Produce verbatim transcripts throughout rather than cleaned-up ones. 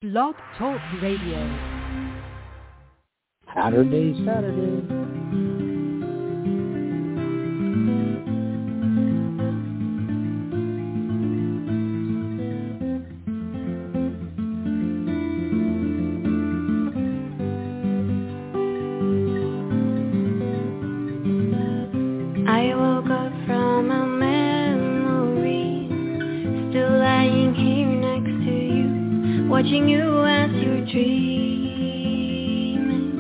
Blog Talk Radio. Saturday, Saturday. Watching you as you're dreaming,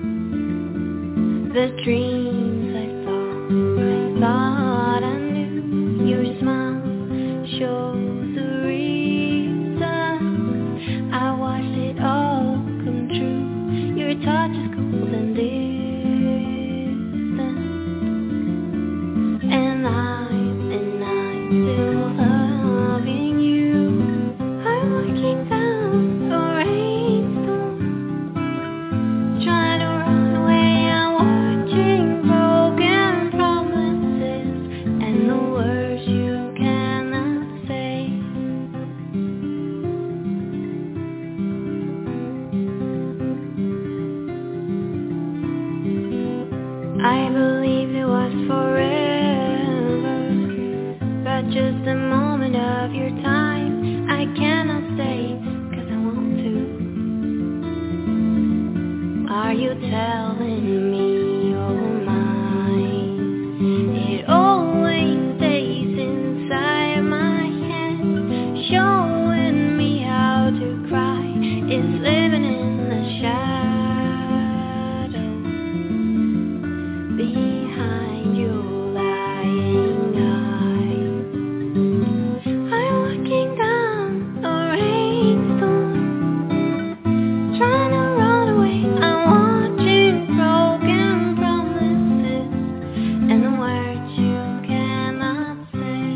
the dreams I thought, I thought I knew. Your smile shows the reason I watched it all come true. Your touch is cold and distant, and I'm, and I'm still loving you. I'm looking down. I believed it was forever, but just a moment of your time. I cannot stay, cause I want to. Are you telling me you're mine? It always stays inside my head, showing me how to cry. It's living in the shadows behind your lying eyes. I'm looking down the rainstorm, trying to run away. I'm watching broken promises and the words you cannot say.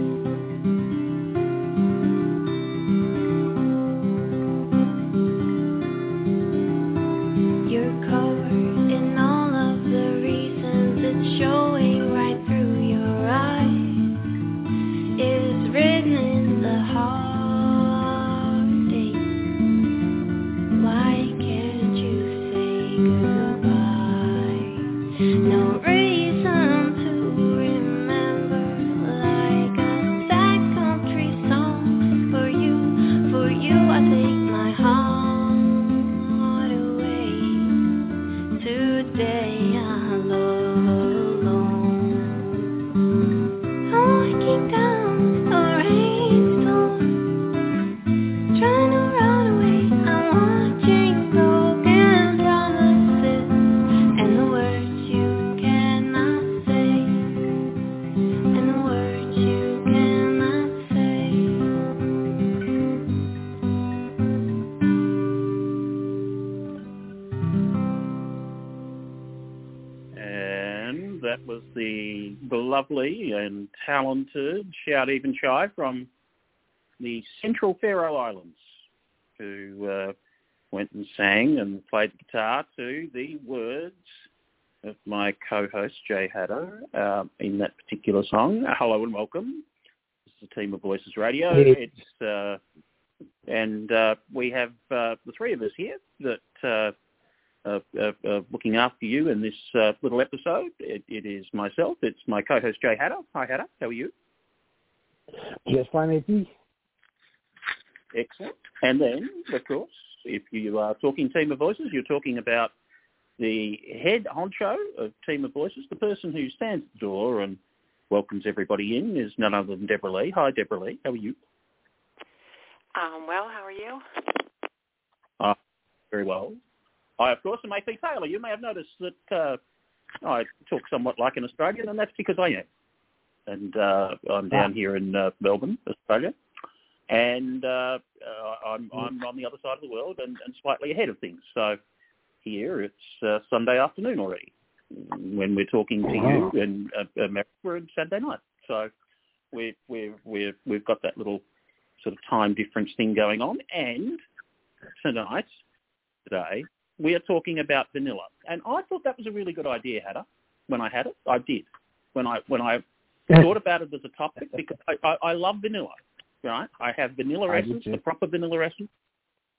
You're covered in all of the reasons it's showing right through your eyes. It's written in the heartache. Why can't you say goodbye? No reason to remember, like a sad country song. For you, for you I take my heart away. Today I'm alone. I'm looking down the rainstorm, trying to run away. I'm watching broken promises and the words you cannot say, and the words you cannot say. And that was the lovely and talented Shout Even Shy from the Central Faroe Islands, who uh, went and sang and played the guitar to the words of my co-host Jay Haddo uh, in that particular song. Hello and welcome. This is the Team of Voices Radio. Hey. It's uh, and uh, we have uh, the three of us here that uh, Uh, uh, uh, looking after you in this uh, little episode. It, it is myself. It's my co-host Jay Haddo. Hi, Haddo. How are you? Just fine, A P. Excellent. And then, of course, if you are talking Team of Voices, you're talking about the head honcho of Team of Voices, the person who stands at the door and welcomes everybody in is none other than Deborah Lee. Hi, Deborah Lee. How are you? Um, well, how are you? Uh, very well. I, of course, am A P Taylor. You may have noticed that uh, I talk somewhat like an Australian, and that's because I am. And uh, I'm down here in uh, Melbourne, Australia. And uh, uh, I'm, I'm on the other side of the world and, and slightly ahead of things. So here it's uh, Sunday afternoon already when we're talking to you in uh, America. We're on Saturday night. So we've, we've, we've, we've got that little sort of time difference thing going on. And tonight, today, we are talking about vanilla. And I thought that was a really good idea, Hadda, when I had it. I did. When I when I thought about it as a topic, because I, I, I love vanilla, right? I have vanilla essence, the proper vanilla essence.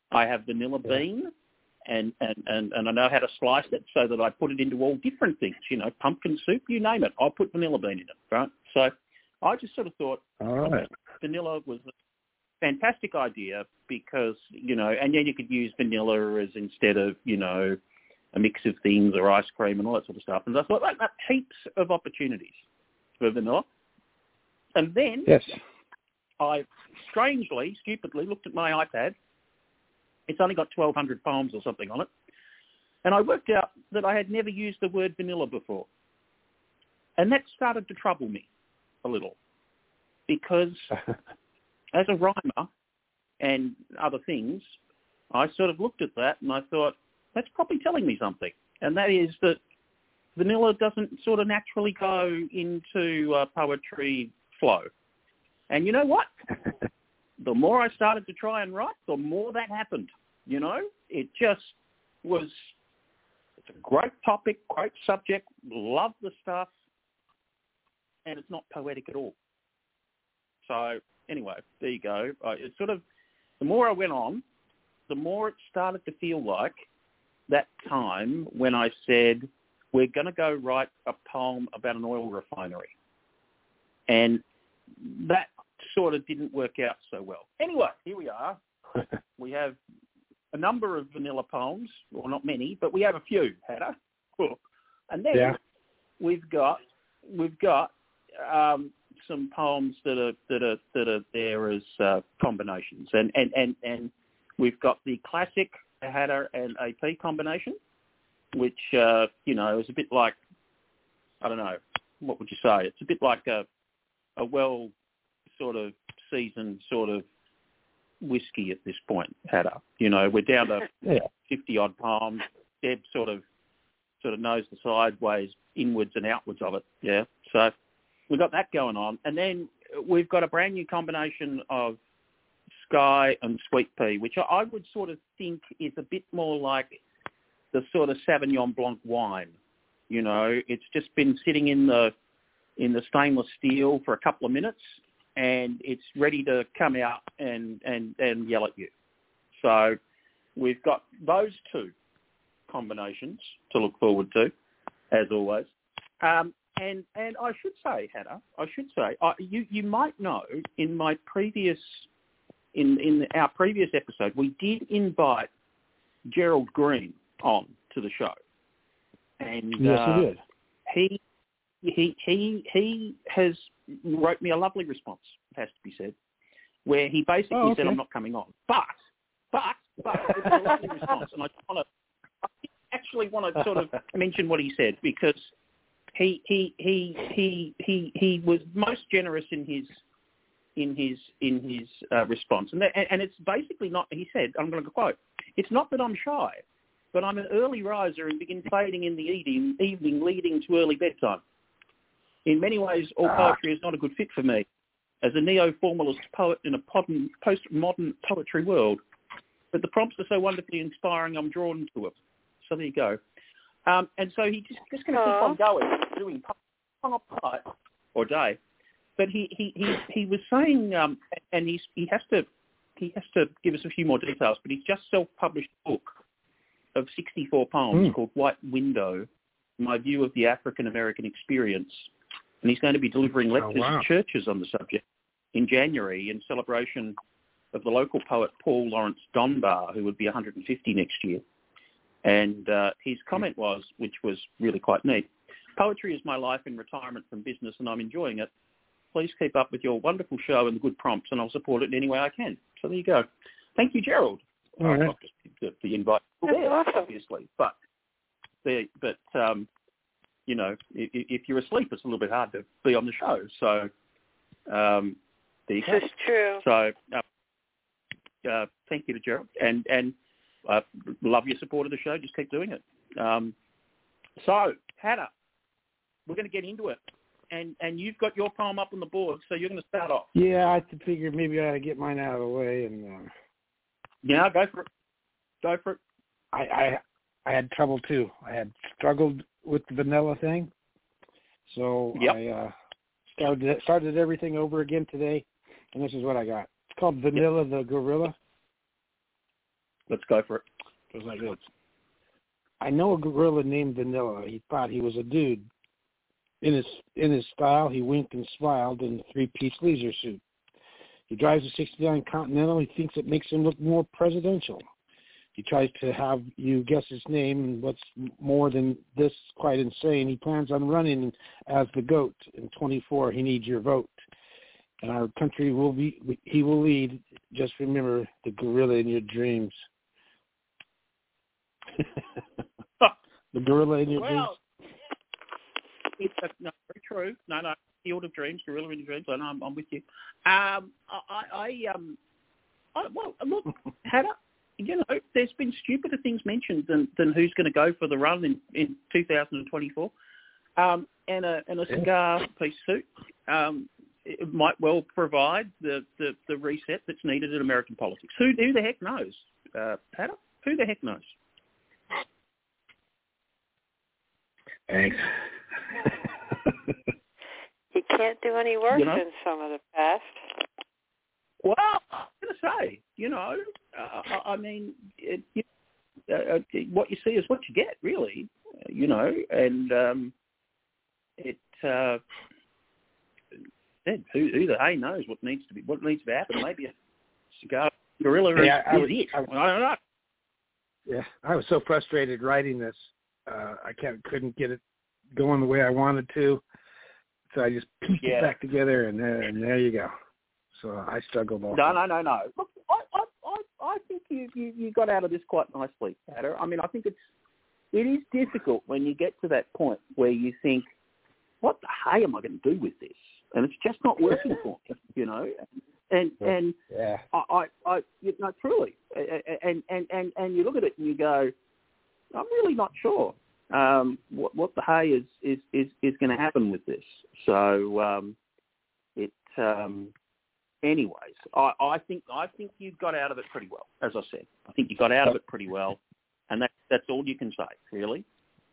I have vanilla bean, and, and, and, and I know how to slice it so that I put it into all different things, you know, pumpkin soup, you name it. I'll put vanilla bean in it, right? So I just sort of thought All right. vanilla was a fantastic idea because, you know, and then you could use vanilla as instead of, you know, a mix of things or ice cream and all that sort of stuff. And I thought, like, that heaps of opportunities for vanilla. And then Yes. I strangely, stupidly looked at my iPad. It's only got twelve hundred poems or something on it. And I worked out that I had never used the word vanilla before. And that started to trouble me a little because as a rhymer and other things, I sort of looked at that and I thought, that's probably telling me something. And that is that vanilla doesn't sort of naturally go into uh, poetry flow. And you know what? The more I started to try and write, the more that happened. You know, it just was, it's a great topic, great subject, love the stuff, and it's not poetic at all. So anyway, there you go. Uh, it sort of, the more I went on, the more it started to feel like that time when I said, we're going to go write a poem about an oil refinery. And that sort of didn't work out so well. Anyway, here we are. We have a number of vanilla poems, well, not many, but we have a few, Hannah. Cool. And then yeah. we've got we've got um, some poems that are that are that are there as uh, combinations, and, and, and, and we've got the classic Hatter and A P combination, which uh, you know is a bit like, I don't know, what would you say? It's a bit like a a well sort of seasoned sort of whiskey at this point, Hatter. You know, we're down to yeah. fifty odd poems. Deb sort of sort of knows the sideways, inwards and outwards of it. Yeah. So we've got that going on. And then we've got a brand new combination of Sky and Sweet Pea, which I would sort of think is a bit more like the sort of Sauvignon Blanc wine. You know, it's just been sitting in the in the stainless steel for a couple of minutes, and it's ready to come out and, and, and yell at you. So we've got those two combinations to look forward to, as always. Um, and and I should say, Hannah, I should say, uh, you you might know in my previous in in our previous episode, we did invite Gerald Green on to the show, and yes, uh, he did. He he he he has wrote me a lovely response, it has to be said, where he basically oh, okay. said, I'm not coming on. But, but, but, it's a lovely response. And I want to, I actually want to sort of mention what he said, because he, he, he, he, he, he was most generous in his, in his, in his uh, response. And, that, and it's basically not, he said, I'm going to quote, it's not that I'm shy, but I'm an early riser and begin fading in the evening, evening leading to early bedtime. In many ways, all poetry is not a good fit for me as a neo-formalist poet in a post-modern poetry world. But the prompts are so wonderfully inspiring, I'm drawn to it. So there you go. Um, and so he just, just going to keep on going, doing poem or day. But he, he, he, he was saying, um, and he's, he has to he has to give us a few more details, but he's just self-published a book of sixty-four poems mm. called White Window, My View of the African-American Experience. And he's going to be delivering lectures oh, wow. to churches on the subject in January in celebration of the local poet Paul Lawrence Dunbar, who would be one hundred fifty next year. And uh, his comment was, which was really quite neat, poetry is my life in retirement from business and I'm enjoying it. Please keep up with your wonderful show and the good prompts and I'll support it in any way I can. So there you go. Thank you, Gerald. All right. Not just the, the invite there, awesome. obviously, but the, but um, you know, if, if you're asleep, it's a little bit hard to be on the show. So um, there you go. This is true. So uh, uh, thank you to Gerald, and and uh, love your support of the show. Just keep doing it. Um, so Hannah, we're going to get into it, and and you've got your poem up on the board, so you're going to start off. Yeah, I figured maybe I ought to get mine out of the way, and uh, yeah, go for it. Go for it. I, I I had trouble too. I had struggled with the vanilla thing, so yep. I uh, started started everything over again today, and this is what I got. It's called Vanilla yep. the Gorilla. Let's go for it. It goes like this. I know a gorilla named Vanilla. He thought he was a dude. In his in his style, he winked and smiled in a three-piece leisure suit. He drives a sixty-nine Continental. He thinks it makes him look more presidential. He tries to have you guess his name, and what's more than this, quite insane, he plans on running as the GOAT. In twenty-four, he needs your vote. And our country will be, he will lead. Just remember the gorilla in your dreams. The gorilla in your well, dreams? It's no, very true. No, no, Field of Dreams, gorilla in your dreams. I know, I'm, I'm with you. Um, I, I, um, I, well, look, Hannah, you know, there's been stupider things mentioned than, than who's going to go for the run in, in two thousand twenty-four. Um, and a and a cigar piece suit um, it might well provide the, the, the reset that's needed in American politics. Who, who the heck knows, uh, Hannah? Who the heck knows? Thanks. You can't do any worse you know? than some of the past. Well, I'm going to say, you know, uh, I mean, it, you, uh, what you see is what you get, really, you know, and um, it, uh, who, who the hey knows what needs to be, what needs to happen. Maybe a cigar gorilla yeah, is, I, was, is it. I, I don't know. Yeah, I was so frustrated writing this. Uh, I can't, couldn't get it going the way I wanted to, so I just pieced yeah. it back together, and there, and there you go. So I struggled also. No, no, no, no. Look, I, I, I, I think you, you, you got out of this quite nicely, Hatter. I mean, I think it's it is difficult when you get to that point where you think, what the hey am I going to do with this? And it's just not working for me, you know. And and yeah. I, I, I you know, truly, and, and, and, and you look at it and you go, I'm really not sure um, what, what the hey is is, is, is going to happen with this. So um, it. Um, anyways, I, I think I think you got out of it pretty well. As I said, I think you got out of it pretty well, and that that's all you can say, really.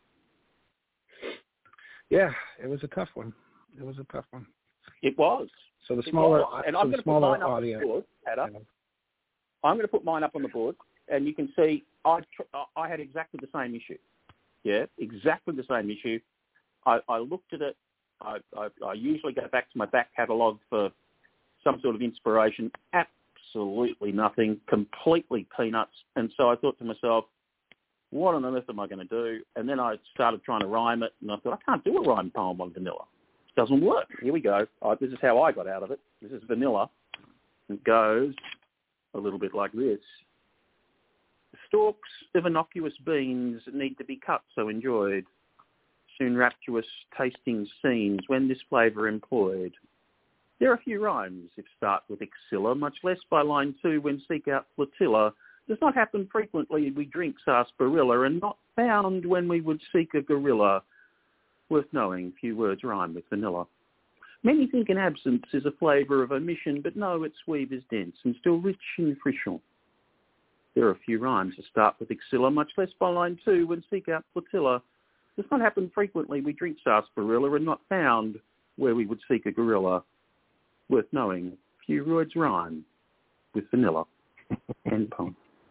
Yeah, it was a tough one. It was a tough one. It was. So the smaller, and so I'm the going to smaller put mine audience. up on the board, Ada. I'm going to put mine up on the board, and you can see I I had exactly the same issue. Yeah, exactly the same issue. I, I looked at it. I, I, I usually go back to my back catalogue for some sort of inspiration. Absolutely nothing. Completely peanuts. And so I thought to myself, what on earth am I going to do? And then I started trying to rhyme it, and I thought, I can't do a rhyme poem on vanilla. It doesn't work. Here we go. Oh, this is how I got out of it. This is vanilla. It goes a little bit like this. Stalks of innocuous beans need to be cut so enjoyed. Soon rapturous tasting scenes when this flavour employed. There are a few rhymes, if start with Excilla, much less by line two when seek out flotilla. Does not happen frequently we drink sarsaparilla, and not found when we would seek a gorilla. Worth knowing, few words rhyme with vanilla. Many think an absence is a flavour of omission, but no, its weave is dense and still rich and frichon. There are a few rhymes that start with Excilla, much less by line two when seek out flotilla. Does not happen frequently we drink sarsaparilla, and not found where we would seek a gorilla. Worth knowing, few words rhyme with vanilla. End poem.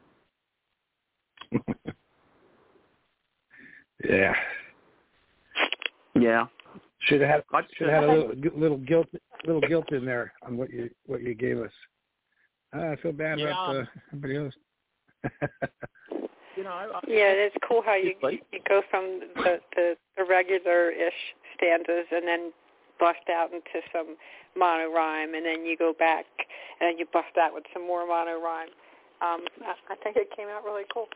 Yeah. Yeah. Should have had should have had a little, little guilt little guilt in there on what you what you gave us. Uh, I feel bad yeah. about uh, everybody else. you know. I, yeah, it's cool how you you go from the the, the regular-ish stanzas and then bust out into some mono rhyme, and then you go back and then you bust out with some more mono rhyme. Um, I, I think it came out really cool.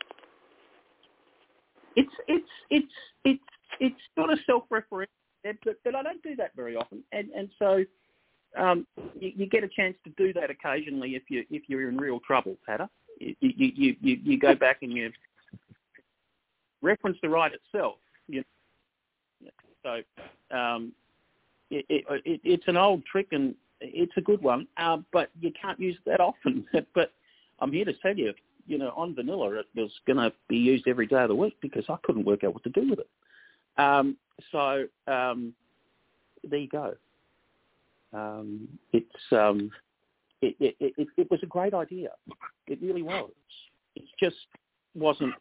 It's it's it's it's it's sort of self-referential, but, but I don't do that very often, and and so um, you, you get a chance to do that occasionally if you if you're in real trouble, Hatter. You you you you, you go back and you reference the right itself. You know? So um, it, it, it, it's an old trick and it's a good one, uh, but you can't use it that often. But I'm here to tell you, you know, on vanilla, it was going to be used every day of the week because I couldn't work out what to do with it. Um, so um, there you go. Um, it's um, it, it, it, it was a great idea. It really was. it just wasn't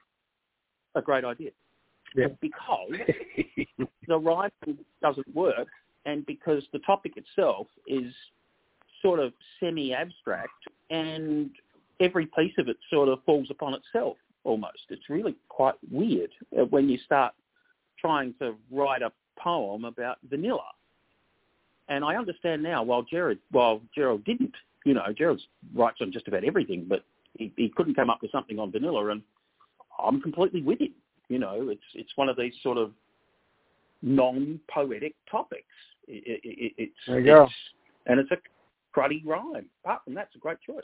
a great idea. Yeah. Because the writing doesn't work, and because the topic itself is sort of semi-abstract, and every piece of it sort of falls upon itself almost. It's really quite weird when you start trying to write a poem about vanilla. And I understand now, while Gerard, while Gerald didn't, you know, Gerald writes on just about everything, but he, he couldn't come up with something on vanilla, and I'm completely with him. You know, it's it's one of these sort of non-poetic topics. It, it, it's, there you it's, go. And it's a cruddy rhyme. Apart from that, it's a great choice.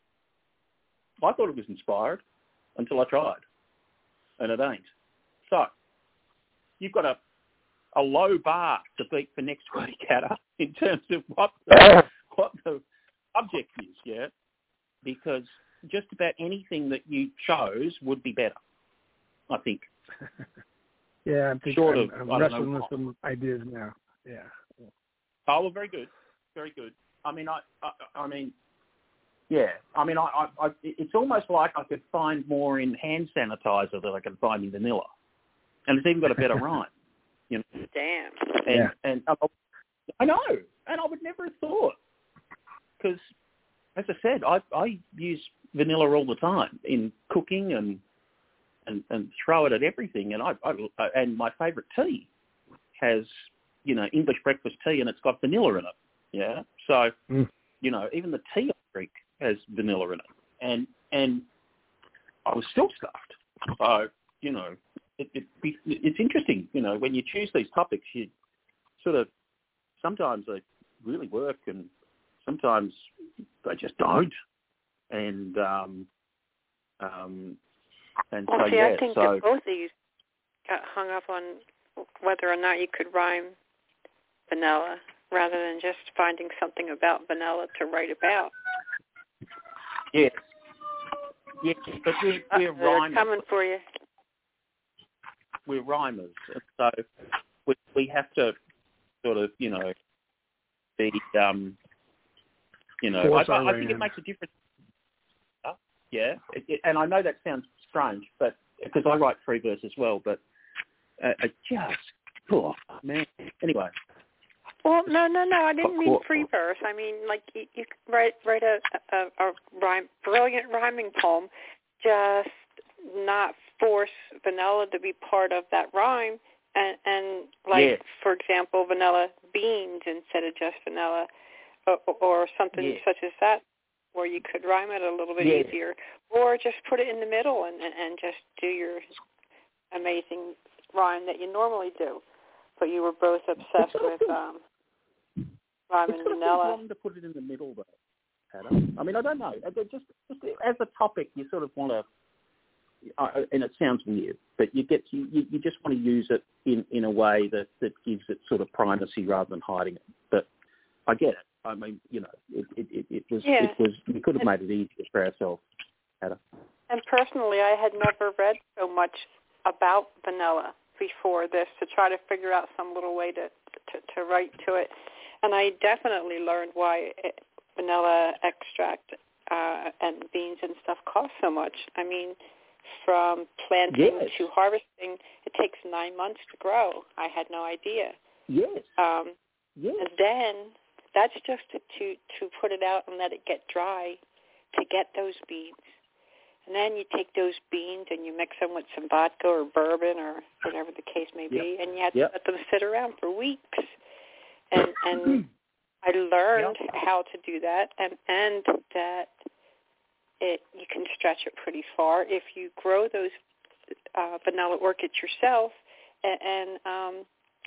I thought it was inspired until I tried, and it ain't. So, you've got a, a low bar to beat for next week, Hatter, in terms of what the, what the subject is, yeah? Because just about anything that you chose would be better, I think. Yeah, I'm thinking, Short I'm, of, I'm wrestling with some ideas now. Yeah. Oh, well, very good, very good. I mean, I, I, I mean, yeah. I mean, I, I, I, it's almost like I could find more in hand sanitizer than I can find in vanilla, and it's even got a better rhyme. You know. Damn. And, yeah. And I, I know, and I would never have thought, because, as I said, I, I use vanilla all the time in cooking and. And, and throw it at everything. And I, I and my favourite tea has, you know, English breakfast tea, and it's got vanilla in it. Yeah, so mm. you know, even the tea I drink has vanilla in it, and and I was still stuffed. So you know, it, it it's interesting. You know, when you choose these topics, you sort of sometimes they really work, and sometimes they just don't. And um, um. And well, so, see, yeah, I think so, that both of you got hung up on whether or not you could rhyme vanilla rather than just finding something about vanilla to write about. Yes. Yes, but we're, we're uh, they're rhymers. coming for you. We're rhymers. And so we, we have to sort of, you know, be, um, you know, I, I, I think it makes a difference. Yeah, it, it, and I know that sounds strange, but because I write free verse as well, but uh, I just, oh, man. Anyway. Well, no, no, no. I didn't mean free verse. I mean, like you, you write write a, a, a rhyme, brilliant rhyming poem, just not force vanilla to be part of that rhyme, and, and like yes. for example, vanilla beans instead of just vanilla, or, or something yes. such as that. Where you could rhyme it a little bit yes. easier, or just put it in the middle and, and just do your amazing rhyme that you normally do. But you were both obsessed with um, rhyming it's vanilla. It's wrong to put it in the middle, though, Adam. I mean, I don't know. Just, just as a topic, you sort of want to, uh, and it sounds weird, but you get you, you just want to use it in, in a way that, that gives it sort of primacy rather than hiding it. But I get it. I mean, you know, it it, it, it was yeah. it was we could have made it easier for ourselves, Ada. And personally, I had never read so much about vanilla before this to try to figure out some little way to to, to write to it, and I definitely learned why it, vanilla extract uh, and beans and stuff cost so much. I mean, from planting yes. to harvesting, it takes nine months to grow. I had no idea. Yes. Um, yes. And then that's just to, to, to put it out and let it get dry to get those beans. And then you take those beans and you mix them with some vodka or bourbon or whatever the case may be, yep. and you have yep. to let them sit around for weeks. And and I learned yep. how to do that, and, and that it you can stretch it pretty far if you grow those uh, vanilla orchids yourself, and, and um,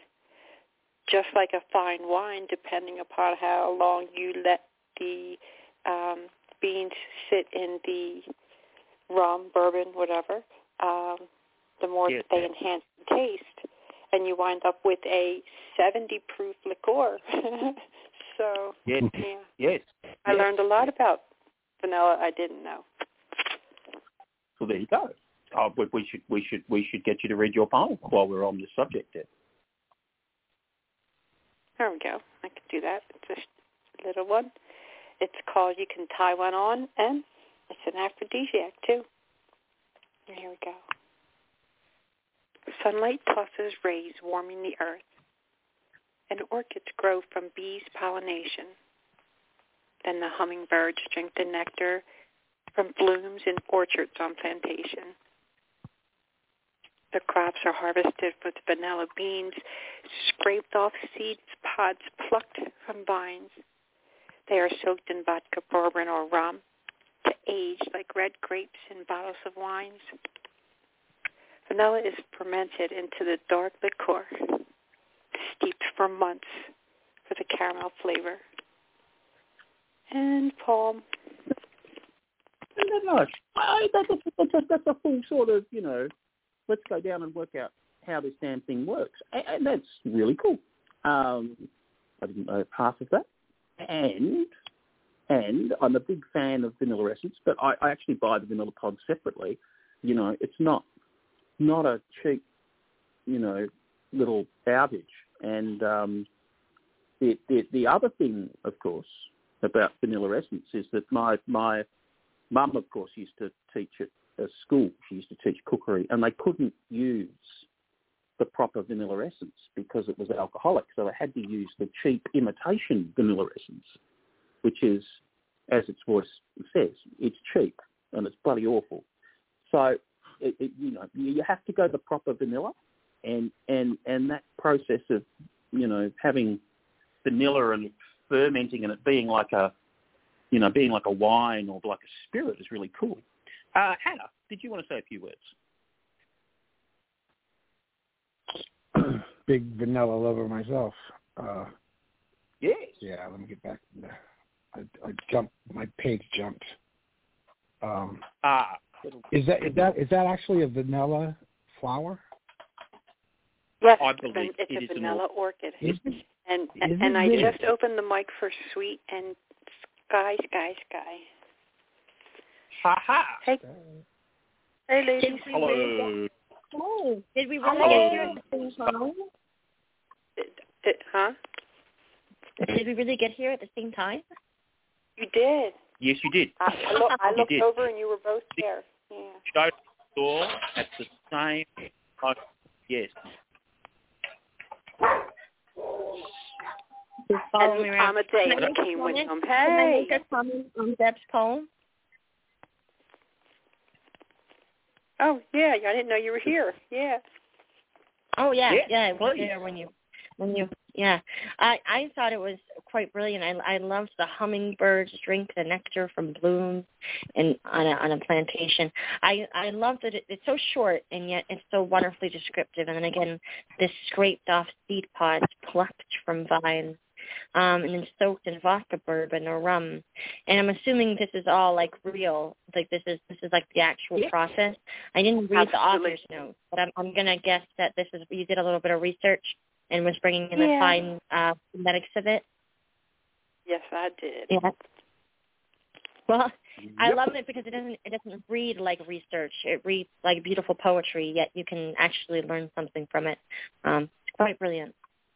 just like a fine wine, depending upon how long you let the um, beans sit in the rum, bourbon, whatever, um, the more yes. they enhance the taste, and you wind up with a seventy proof liqueur. so, yes. yeah, yes. I yes. learned a lot about vanilla I didn't know. Well, there you go. Oh, we should we should we should get you to read your poem while we're on this subject. There. There we go. I could do that. It's a little one. It's called "You Can Tie One On," and it's an aphrodisiac too. Here we go. Sunlight tosses rays warming the earth, and orchids grow from bees' pollination. Then the hummingbirds drink the nectar from blooms in orchards on plantation. The crops are harvested with vanilla beans, scraped off seeds, pods plucked from vines. They are soaked in vodka, bourbon, or rum to age like red grapes in bottles of wines. Vanilla is fermented into the dark liqueur, steeped for months for the caramel flavor. And poem. Isn't that nice? I, that's, a, that's, a, that's a full sort of, you know, let's go down and work out how this damn thing works. And, and that's really cool. Um, I didn't know half of that. And and I'm a big fan of vanilla essence, but I, I actually buy the vanilla pod separately. You know, it's not not a cheap, you know, little outage. And um, the, the the other thing, of course, about vanilla essence is that my my mum, of course, used to teach at a school. She used to teach cookery, and they couldn't use the proper vanilla essence because it was alcoholic, so they had to use the cheap imitation vanilla essence, which is, as its voice says, it's cheap and it's bloody awful. So, it, it, you know, you have to go the proper vanilla, and, and, and that process of, you know, having vanilla and fermenting and it being like a, you know, being like a wine or like a spirit is really cool. Uh, Hannah, did you want to say a few words? Big vanilla lover myself. Uh, yes. Yeah, let me get back to that. I, I jumped. My page jumped. Um, ah. Is that is that is that actually a vanilla flower? Yes, I it's, believe it's it a is vanilla orchid. Is it? And Is and, it and I really? just opened the mic for Sweet and Sky, Sky, Sky. Ha ha. Hey, hey, ladies. Hello. Oh, did we really Hello. get here at the same time? It, it, huh? Did we really get here at the same time? You did. Yes, you did. I, I, look, I You looked did. over and you were both there. Yeah. Showed the door at the same time. Yes. Just follow And me around. Amadeus Can I make a came with comment? them. Can I Hey. make a comment on Deb's poem? Oh, yeah. I didn't know you were here. Yeah. Oh yeah, Yeah, yeah, it was please. there when you, when you, yeah. I I thought it was quite brilliant. I I loved the hummingbirds drink the nectar from blooms, and on a on a plantation. I I loved that it, it's so short and yet it's so wonderfully descriptive. And then again, this scraped off seed pods plucked from vines, um, and then soaked in vodka, bourbon, or rum. And I'm assuming this is all like real, like this is this is like the actual Yeah. process. I didn't read the Absolutely. author's notes, but I'm I'm gonna guess that this is you did a little bit of research and was bringing in the Yeah. fine uh, phonetics of it. Yes, I did. Yeah. Well, I Yep. love it because it doesn't it doesn't read like research. It reads like beautiful poetry, yet you can actually learn something from it. Um, it's quite brilliant.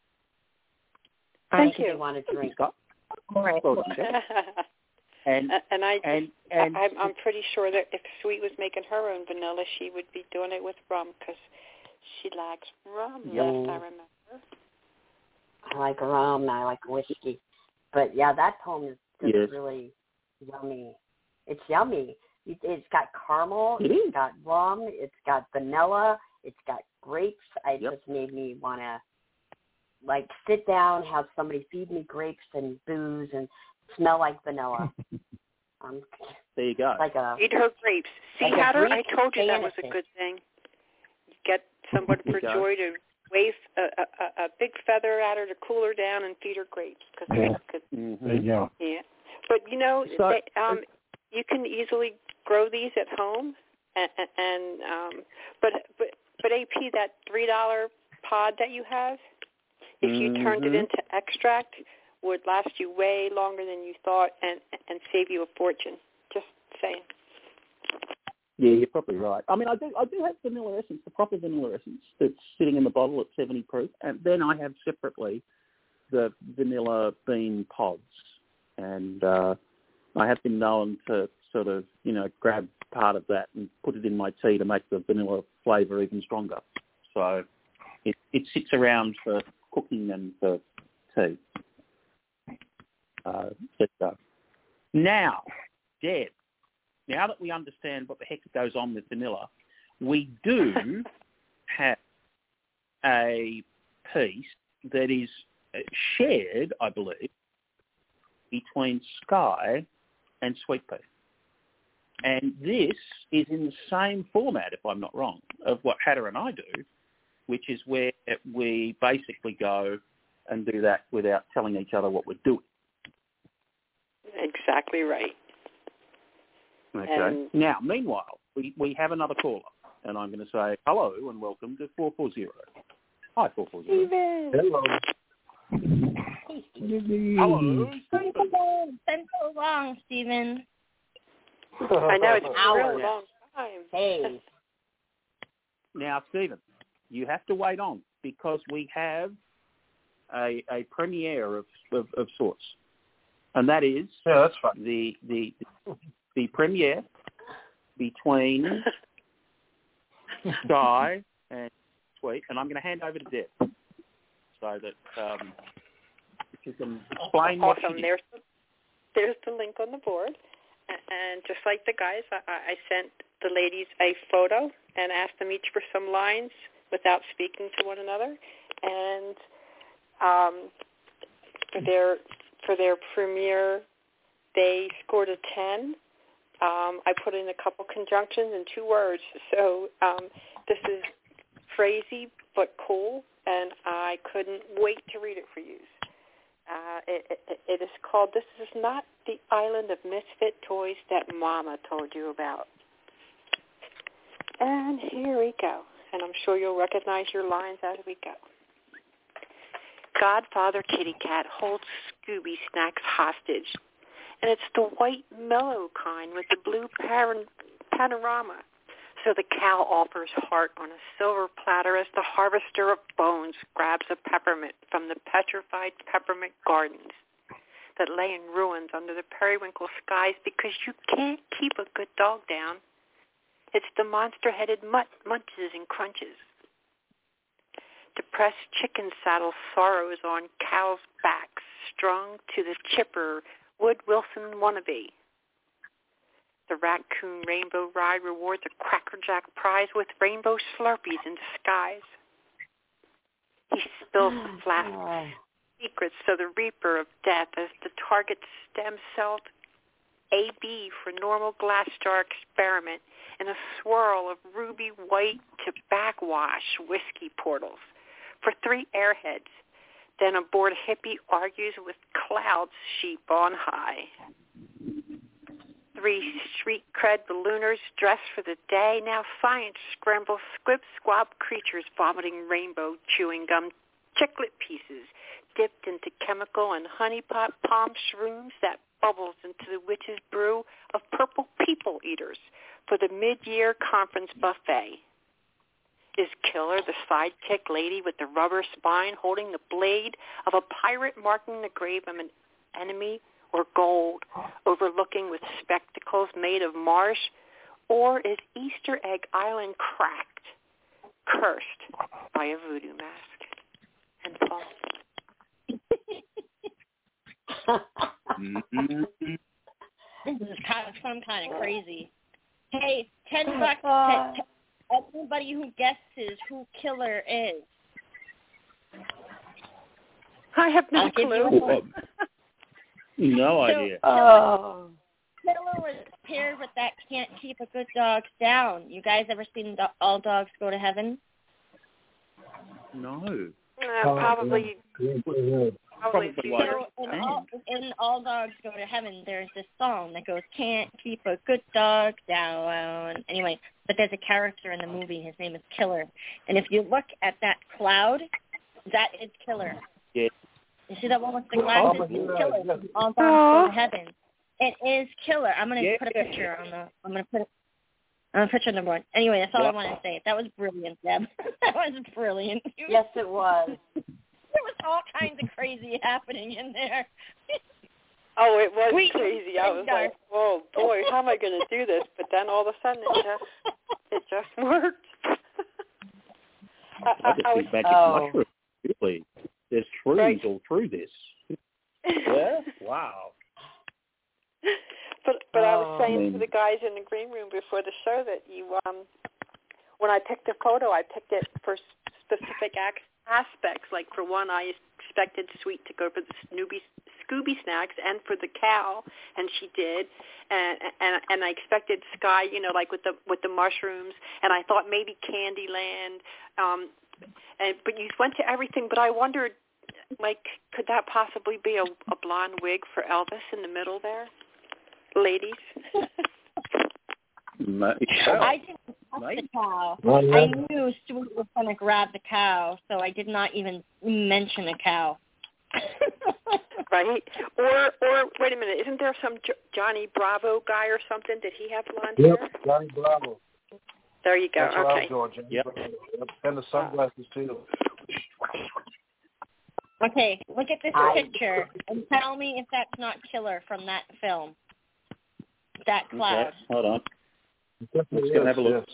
Thank Um, you. They want to drink. All right. Well, and and I, and and I, I'm, I'm pretty sure that if Sweet was making her own vanilla, she would be doing it with rum because she likes rum. Yeah. Last I remember. I like rum. I like whiskey. But yeah, that poem is just Yes. really yummy. It's yummy. It, it's got caramel. It It's is. got rum. It's got vanilla. It's got grapes. It Yep. just made me want to, like, sit down, have somebody feed me grapes and booze and smell like vanilla. um, there you go. like a Eat her grapes. See, Like a Hatter, I Greek told you that was a fantasy. good thing. Get somebody There for you go. Joy to wave a, a, a big feather at her to cool her down and feed her grapes. Cause Yeah. that's good. There you go. Yeah. But, you know, So- they, um, you can easily grow these at home. And, and um, but, but, but A P, that three dollar pod that you have, if you turned it Mhm. into extract, would last you way longer than you thought and, and save you a fortune. Just saying. Yeah, you're probably right. I mean, I do I do have vanilla essence, the proper vanilla essence that's sitting in the bottle at seventy proof, and then I have separately the vanilla bean pods, and uh, I have been known to sort of, you know, grab part of that and put it in my tea to make the vanilla flavour even stronger. So it, it sits around for cooking and for tea. Uh, so. Now, Deb, now that we understand what the heck goes on with vanilla, we do have a piece that is shared, I believe, between Sky and Sweet Pea. And this is in the same format, if I'm not wrong, of what Hatter and I do, which is where we basically go and do that without telling each other what we're doing. Exactly right. Okay. And now, meanwhile, we, we have another caller, and I'm going to say hello and welcome to four four zero. Hi, four four zero. Steven. Hello. Hello, Stephen. It's been so long, Stephen. I know, it's been a Hours. real long time. Hey. Now, Stephen, you have to wait on because we have a, a premiere of, of, of sorts, and that is Yeah, that's fine. the the the premiere between Sky and Sweet, and I'm going to hand over to Deb so that um, you can explain what Awesome. she did. There's the, there's the link on the board. And just like the guys, I, I sent the ladies a photo and asked them each for some lines without speaking to one another. And um, for their for their premiere, they scored a ten. Um, I put in a couple conjunctions and two words. So um, this is crazy but cool, and I couldn't wait to read it for you. Uh, it, it, it is called This Is Not the Island of Misfit Toys That Mama Told You About. And here we go. And I'm sure you'll recognize your lines as we go. Godfather Kitty Cat holds Scooby Snacks hostage. And it's the white mellow kind with the blue par- panorama. So the cow offers heart on a silver platter as the harvester of bones grabs a peppermint from the petrified peppermint gardens that lay in ruins under the periwinkle skies because you can't keep a good dog down. It's the monster-headed mutt munches and crunches. Depressed chicken saddle sorrows on cows' backs strung to the chipper Wood Wilson wannabe. The raccoon rainbow ride rewards a Cracker Jack prize with rainbow Slurpees in disguise. He spills the flask secrets so the reaper of death as the target stem cell A B for normal glass jar experiment in a swirl of ruby white to backwash whiskey portals for three airheads. Then a bored hippie argues with clouds sheep on high. Three street cred ballooners dressed for the day. Now science scrambles squib squab creatures vomiting rainbow chewing gum chiclet pieces dipped into chemical and honey pot palm shrooms that bubbles into the witch's brew of purple people eaters for the mid-year conference buffet. Is Killer the sidekick lady with the rubber spine holding the blade of a pirate marking the grave of an enemy? Or gold, overlooking with spectacles made of marsh? Or is Easter Egg Island cracked, cursed by a voodoo mask? And Paul. This is kind of some kind of crazy. Hey, ten bucks to, to everybody who guesses who Killer is. I have no I'll give clue. you a No So, idea. Oh. Killer was paired with that Can't Keep a Good Dog Down. You guys ever seen do- All Dogs Go to Heaven? No. Uh, probably, probably. Probably few- why. So in all, in All Dogs Go to Heaven, there's this song that goes, Can't Keep a Good Dog Down. Anyway, but there's a character in the movie. His name is Killer. And if you look at that cloud, that is Killer. Yeah. You see that one with the glasses? Oh, It's my Killer. God. All Dogs Go to Heaven. It is Killer. I'm gonna Yeah. put a picture on the. I'm gonna put. A, I'm gonna put on the board. Anyway, that's all I want to say. That was brilliant, Deb. That was brilliant. Yes, it was. There was all kinds of crazy happening in there. Oh, it was we crazy. I was like, whoa, boy, how am I going to do this? But then all of a sudden it just, it just worked. I, I just I think was, magic oh. mushroom. Really, there's shrooms Right. all through this. Yeah. Wow. But but oh. I was saying to the guys in the green room before the show that you, um, when I picked a photo, I picked it for specific ac- aspects. Like for one, I expected Sweet to go for the Snoopy, Scooby snacks and for the cow, and she did. And and and I expected Sky, you know, like with the with the mushrooms, and I thought maybe Candyland. Um, and but you went to everything. But I wondered, like, could that possibly be a, a blonde wig for Elvis in the middle there, ladies? No, I didn't touch Right. the cow. Well, yeah. I knew Sweet was going to grab the cow, so I did not even mention a cow. Right? Or, or wait a minute, isn't there some J- Johnny Bravo guy or something? Did he have blonde Yep, hair? Johnny Bravo. There you go. That's what I Okay. was going, Johnny Yep. Bravo. And the sunglasses, too. Okay, look at this I- picture and tell me if that's not Killer from that film. That cloud. Okay, hold on. Let's Let's go have a look.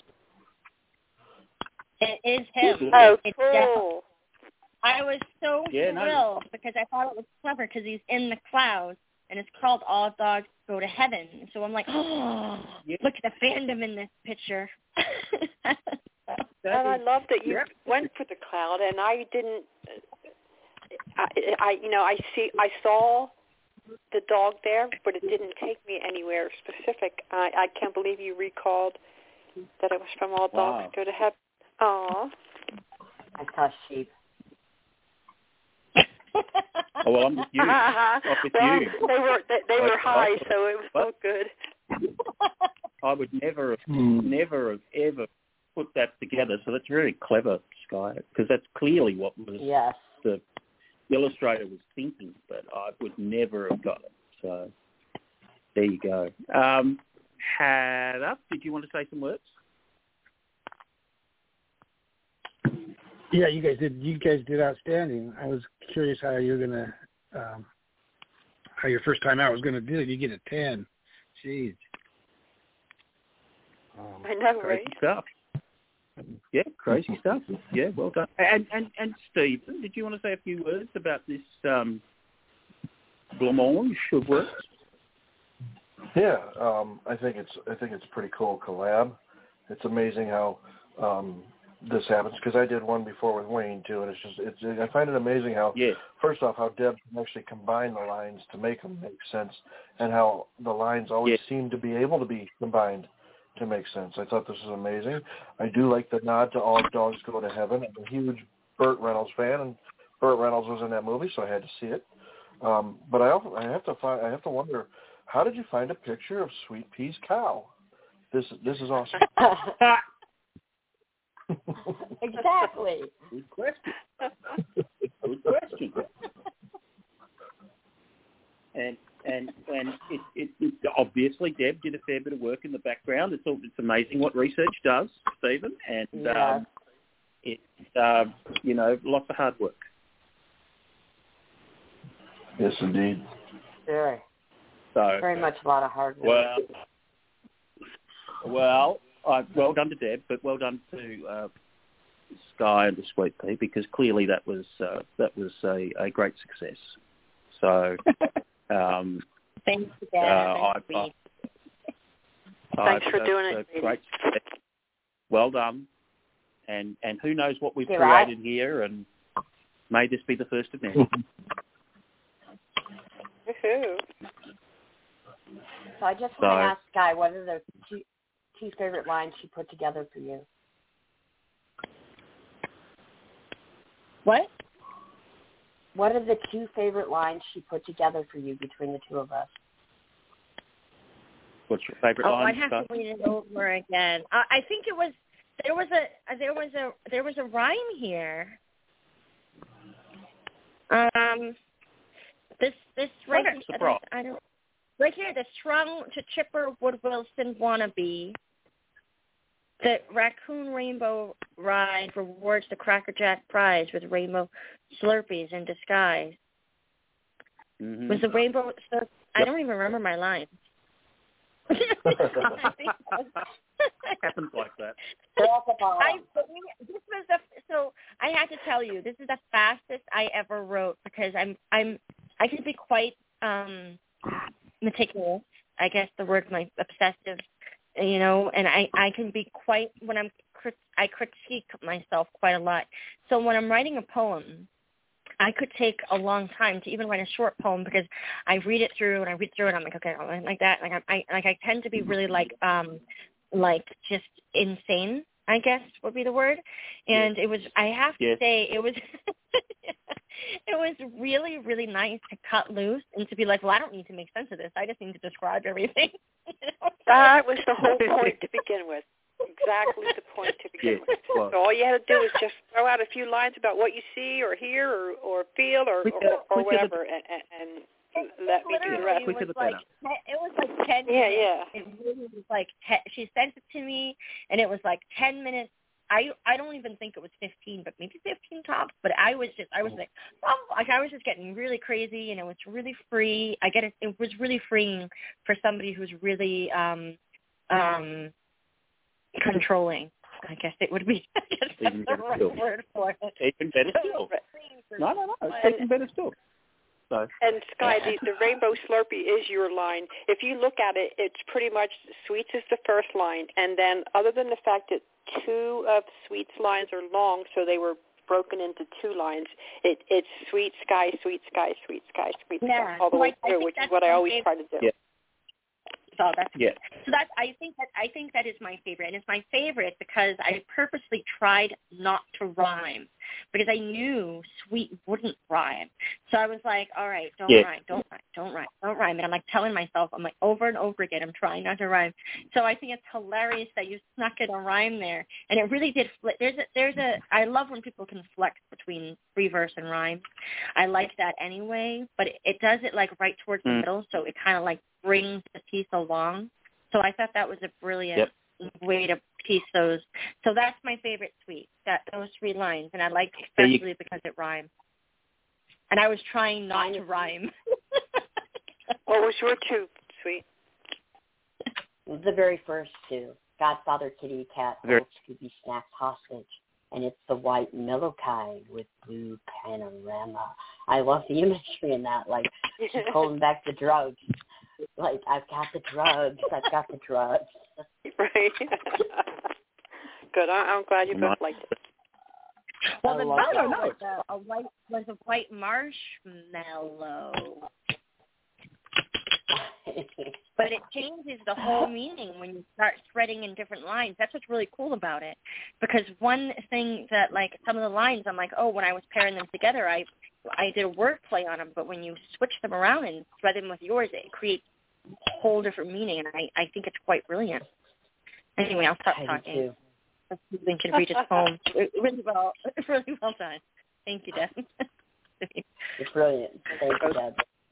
It is him. Oh, It's cool. definitely- I was so Yeah, no. thrilled because I thought it was clever because he's in the clouds and it's called All Dogs Go to Heaven. So I'm like, oh, Yeah. look at the fandom in this picture. And I love that you Yep. went for the cloud, and I didn't. I, I, you know, I see, I saw the dog there, but it didn't take me anywhere specific. I, I can't believe you recalled that it was from All Dogs Wow. Go to Heaven. Aw. I saw sheep. Oh, well, I'm with you. I'm with well, you. they were they, they were What? high, so it was What? all good. I would never have, Hmm. never have ever put that together. So that's very clever, Sky, because that's clearly what was Yes. the illustrator was thinking, but I would never have got it. So there you go. Um, Heather, did you want to say some words? Yeah, you guys did. You guys did outstanding. I was curious how you're gonna, um, how your first time out was gonna do it. You get a ten. Jeez. Um, I know, Crazy right? stuff. Yeah, crazy stuff. Yeah, well done. And and and Stephen, did you want to say a few words about this um, blancmange of works? Yeah, um, I think it's I think it's a pretty cool collab. It's amazing how um, this happens because I did one before with Wayne too, and it's just it's I find it amazing how Yeah. first off how Deb can actually combine the lines to make them make sense, and how the lines always Yeah. seem to be able to be combined to make sense. I thought this was amazing. I do like the nod to All Dogs Go to Heaven. I'm a huge Burt Reynolds fan, and Burt Reynolds was in that movie, so I had to see it. Um, but I also, I have to find I have to wonder, how did you find a picture of Sweet Pea's cow? This this is awesome. Exactly. Good question. Good question. And and and it, it, it obviously Deb did a fair bit of work in the background. It's all, it's amazing what research does, Stephen, and Yes. um, it's uh, you know lots of hard work. Yes, indeed. Very, So very much a lot of hard work. well, well, uh, well done to Deb, but well done to uh, Sky and to Sweet Pea because clearly that was uh, that was a, a great success. So. Um, Thanks, Dad. uh, Thanks, I, Sweet. I, Thanks for uh, doing uh, it, ladies. Great. Well done. And and who knows what we've You're right. created here, and may this be the first of many. Woohoo. So I just want So- to ask Sky, what are the two, two favorite lines she put together for you? What? What are the two favorite lines she put together for you between the two of us? What's your favourite Oh, line? I'd have Scott? to read it over again. I, I think it was there was a there was a there was a rhyme here. Um, this this right Okay, here, surprise. I don't right here. The strung to Chipper Wood Wilson wannabe. The Raccoon Rainbow Ride rewards the Cracker Jack prize with rainbow Slurpees in disguise. Mm-hmm. Was the rainbow? So yep. I don't even remember my lines. Happens like that. I, this was the, so I had to tell you, this is the fastest I ever wrote because I'm I'm I can be quite um, meticulous. I guess the word my obsessive, you know, and I, I can be quite when I'm I critique myself quite a lot. So when I'm writing a poem, I could take a long time to even write a short poem because I read it through and I read through it and I'm like, okay, I like that. Like I, I like I tend to be really like um like just insane, I guess would be the word. And yeah. it was I have to yeah. say it was it was really, really nice to cut loose and to be like, well, I don't need to make sense of this. I just need to describe everything. You know? That was the whole point to begin with. Exactly the point to begin yeah. with. Well, so all you had to do is just throw out a few lines about what you see or hear or, or feel or, or, or whatever, and, and, and let me do the rest. It was like it was like ten. Yeah, minutes. yeah. It really was like te- she sent it to me, and it was like ten minutes. I I don't even think it was fifteen, but maybe fifteen tops. But I was just I was like oh, like I was just getting really crazy, and it was really free. I get it. It was really freeing for somebody who's really um um. controlling, I guess it would be. I guess that's even the right still. word for it. Even better still. No, no, no. It's even better still. So. And Sky, the, the Rainbow Slurpee is your line. If you look at it, it's pretty much Sweets is the first line, and then other than the fact that two of Sweets' lines are long, so they were broken into two lines, it, it's Sweet Sky, Sweet Sky, Sweet Sky, Sweet Sky, yeah. all the so way I, through, I which is what I always try to do. Yeah. So that's yeah. So that's I think that I think that is my favorite, and it's my favorite because I purposely tried not to rhyme because I knew sweet wouldn't rhyme. So I was like, all right, don't yeah. rhyme, don't rhyme, don't rhyme, don't rhyme. And I'm like telling myself, I'm like over and over again, I'm trying not to rhyme. So I think it's hilarious that you snuck in a rhyme there, and it really did. Flip. There's a there's a I love when people can flex between free verse and rhyme. I like that anyway, but it, it does it like right towards the mm. middle, so it kind of like brings the piece along. So I thought that was a brilliant yep. way to piece those. So that's my favorite suite, that those three lines, and I liked it especially you... because it rhymed. And I was trying not to rhyme. What was your two, Sweet? The very first two, Godfather Kitty Cat, very... Old Scooby Snacks Hostage, and it's the white mellow kind with blue panorama. I love the imagery in that, like she's holding back the drugs. Like, I've got the drugs, I've got the drugs. Right. Good. I'm glad you both liked it. Well, the mellow was a, a white was a white marshmallow. But it changes the whole meaning when you start spreading in different lines. That's what's really cool about it. Because one thing that, like, some of the lines, I'm like, oh, when I was pairing them together, I I did a word play on them. But when you switch them around and thread them with yours, it creates a whole different meaning. And I, I think it's quite brilliant. Anyway, I'll stop talking. We can read his poem. Really well, really well done. Thank you, Deb. It's brilliant. Thank you, Deb.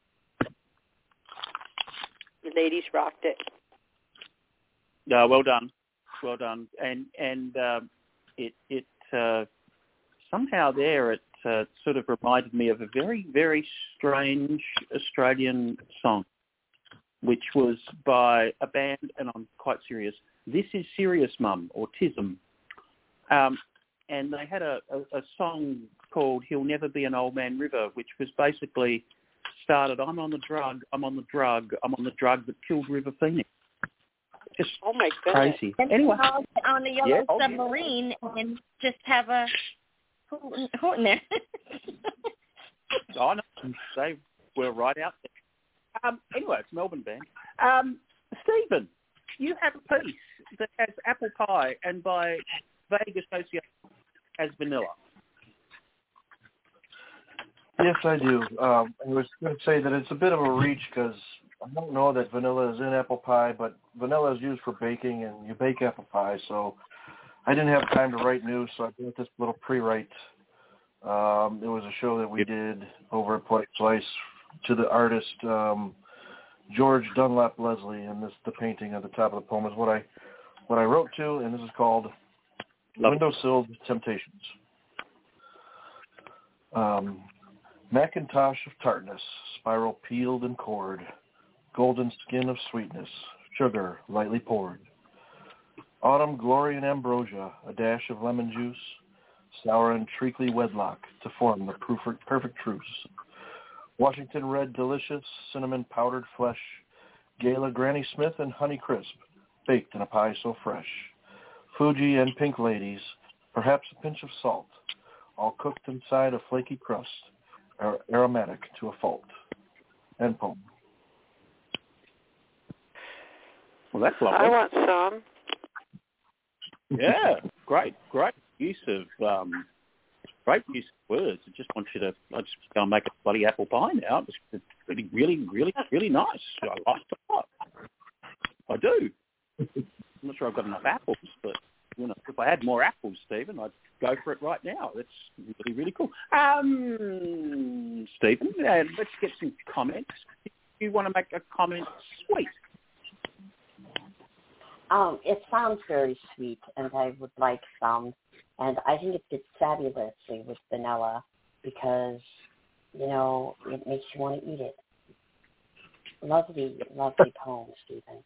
The ladies rocked it. No, well done, well done. And and um, it it uh, somehow there it uh, sort of reminded me of a very very strange Australian song, which was by a band, and I'm quite serious. This is Serious Mum, Autism, um, and they had a, a, a song called "He'll Never Be an Old Man River," which was basically started, I'm on the drug, I'm on the drug, I'm on the drug that killed River Phoenix. Just oh my goodness. Crazy. And anyway. On the Yellow yeah, Submarine oh, yeah. and just have a hoot in there. Oh, no, they were right out there. Um, anyway, it's Melbourne band. Um, Stephen, you have a piece that has apple pie and by vague association as vanilla. Yes, I do. Um, I was going to say that it's a bit of a reach because I don't know that vanilla is in apple pie, but vanilla is used for baking, and you bake apple pie. So I didn't have time to write news, so I did this little pre-write. Um, it was a show that we yep. did over at Poetic Slice to the artist um, George Dunlap Leslie, and this the painting at the top of the poem is what I what I wrote to, and this is called Love. Windowsill Temptations. Um, Macintosh of tartness, spiral peeled and cored, golden skin of sweetness, sugar lightly poured. Autumn glory and ambrosia, a dash of lemon juice, sour and treacly wedlock to form the perfect, perfect truce. Washington red delicious, cinnamon powdered flesh, Gala Granny Smith and Honey Crisp, baked in a pie so fresh. Fuji and Pink Ladies, perhaps a pinch of salt, all cooked inside a flaky crust, ar- aromatic to a fault. End poem. Well, that's lovely. I want some. Yeah, great, great use of um, great use of words. I just want you to, I just go and make a bloody apple pie now. It's, it's really, really, really, really nice. I like it a lot. I do. I'm not sure I've got enough apples, but you know, if I had more apples, Stephen, I'd go for it right now. That's really, really cool. Um, Stephen, uh, let's get some comments. If you want to make a comment, sweet. Um, it sounds very sweet, and I would like some. And I think it fits fabulously with vanilla because, you know, it makes you want to eat it. Lovely, lovely poem, Stephen.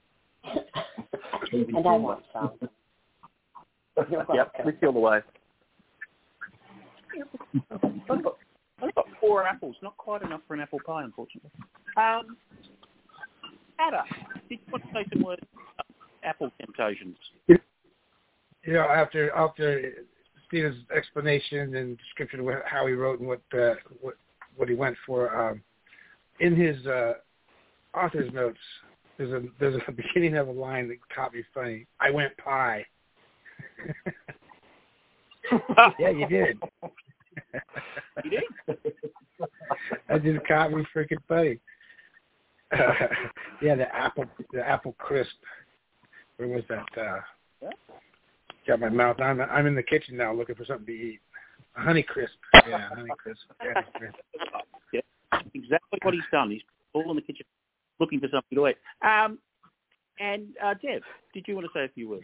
And I want some. Yep, we feel the way. I've got, I've got four apples, not quite enough for an apple pie, unfortunately. Um, Ada, did you want to say some words about apple temptations? You know, after after Stephen's explanation and description of how he wrote and what uh, what what he went for, um, in his uh, author's notes, there's a there's a beginning of a line that caught me funny. I went pie. Yeah, you did. You did? That just caught me freaking funny. Uh, yeah, the apple the apple crisp. Where was that? Uh, yeah. Got my mouth. I'm I'm in the kitchen now looking for something to eat. A Honey Crisp. Yeah, Honey Crisp. Yeah, yeah, exactly what he's done. He's all in the kitchen looking for something to eat. Um, and uh, Deb, did you want to say a few words?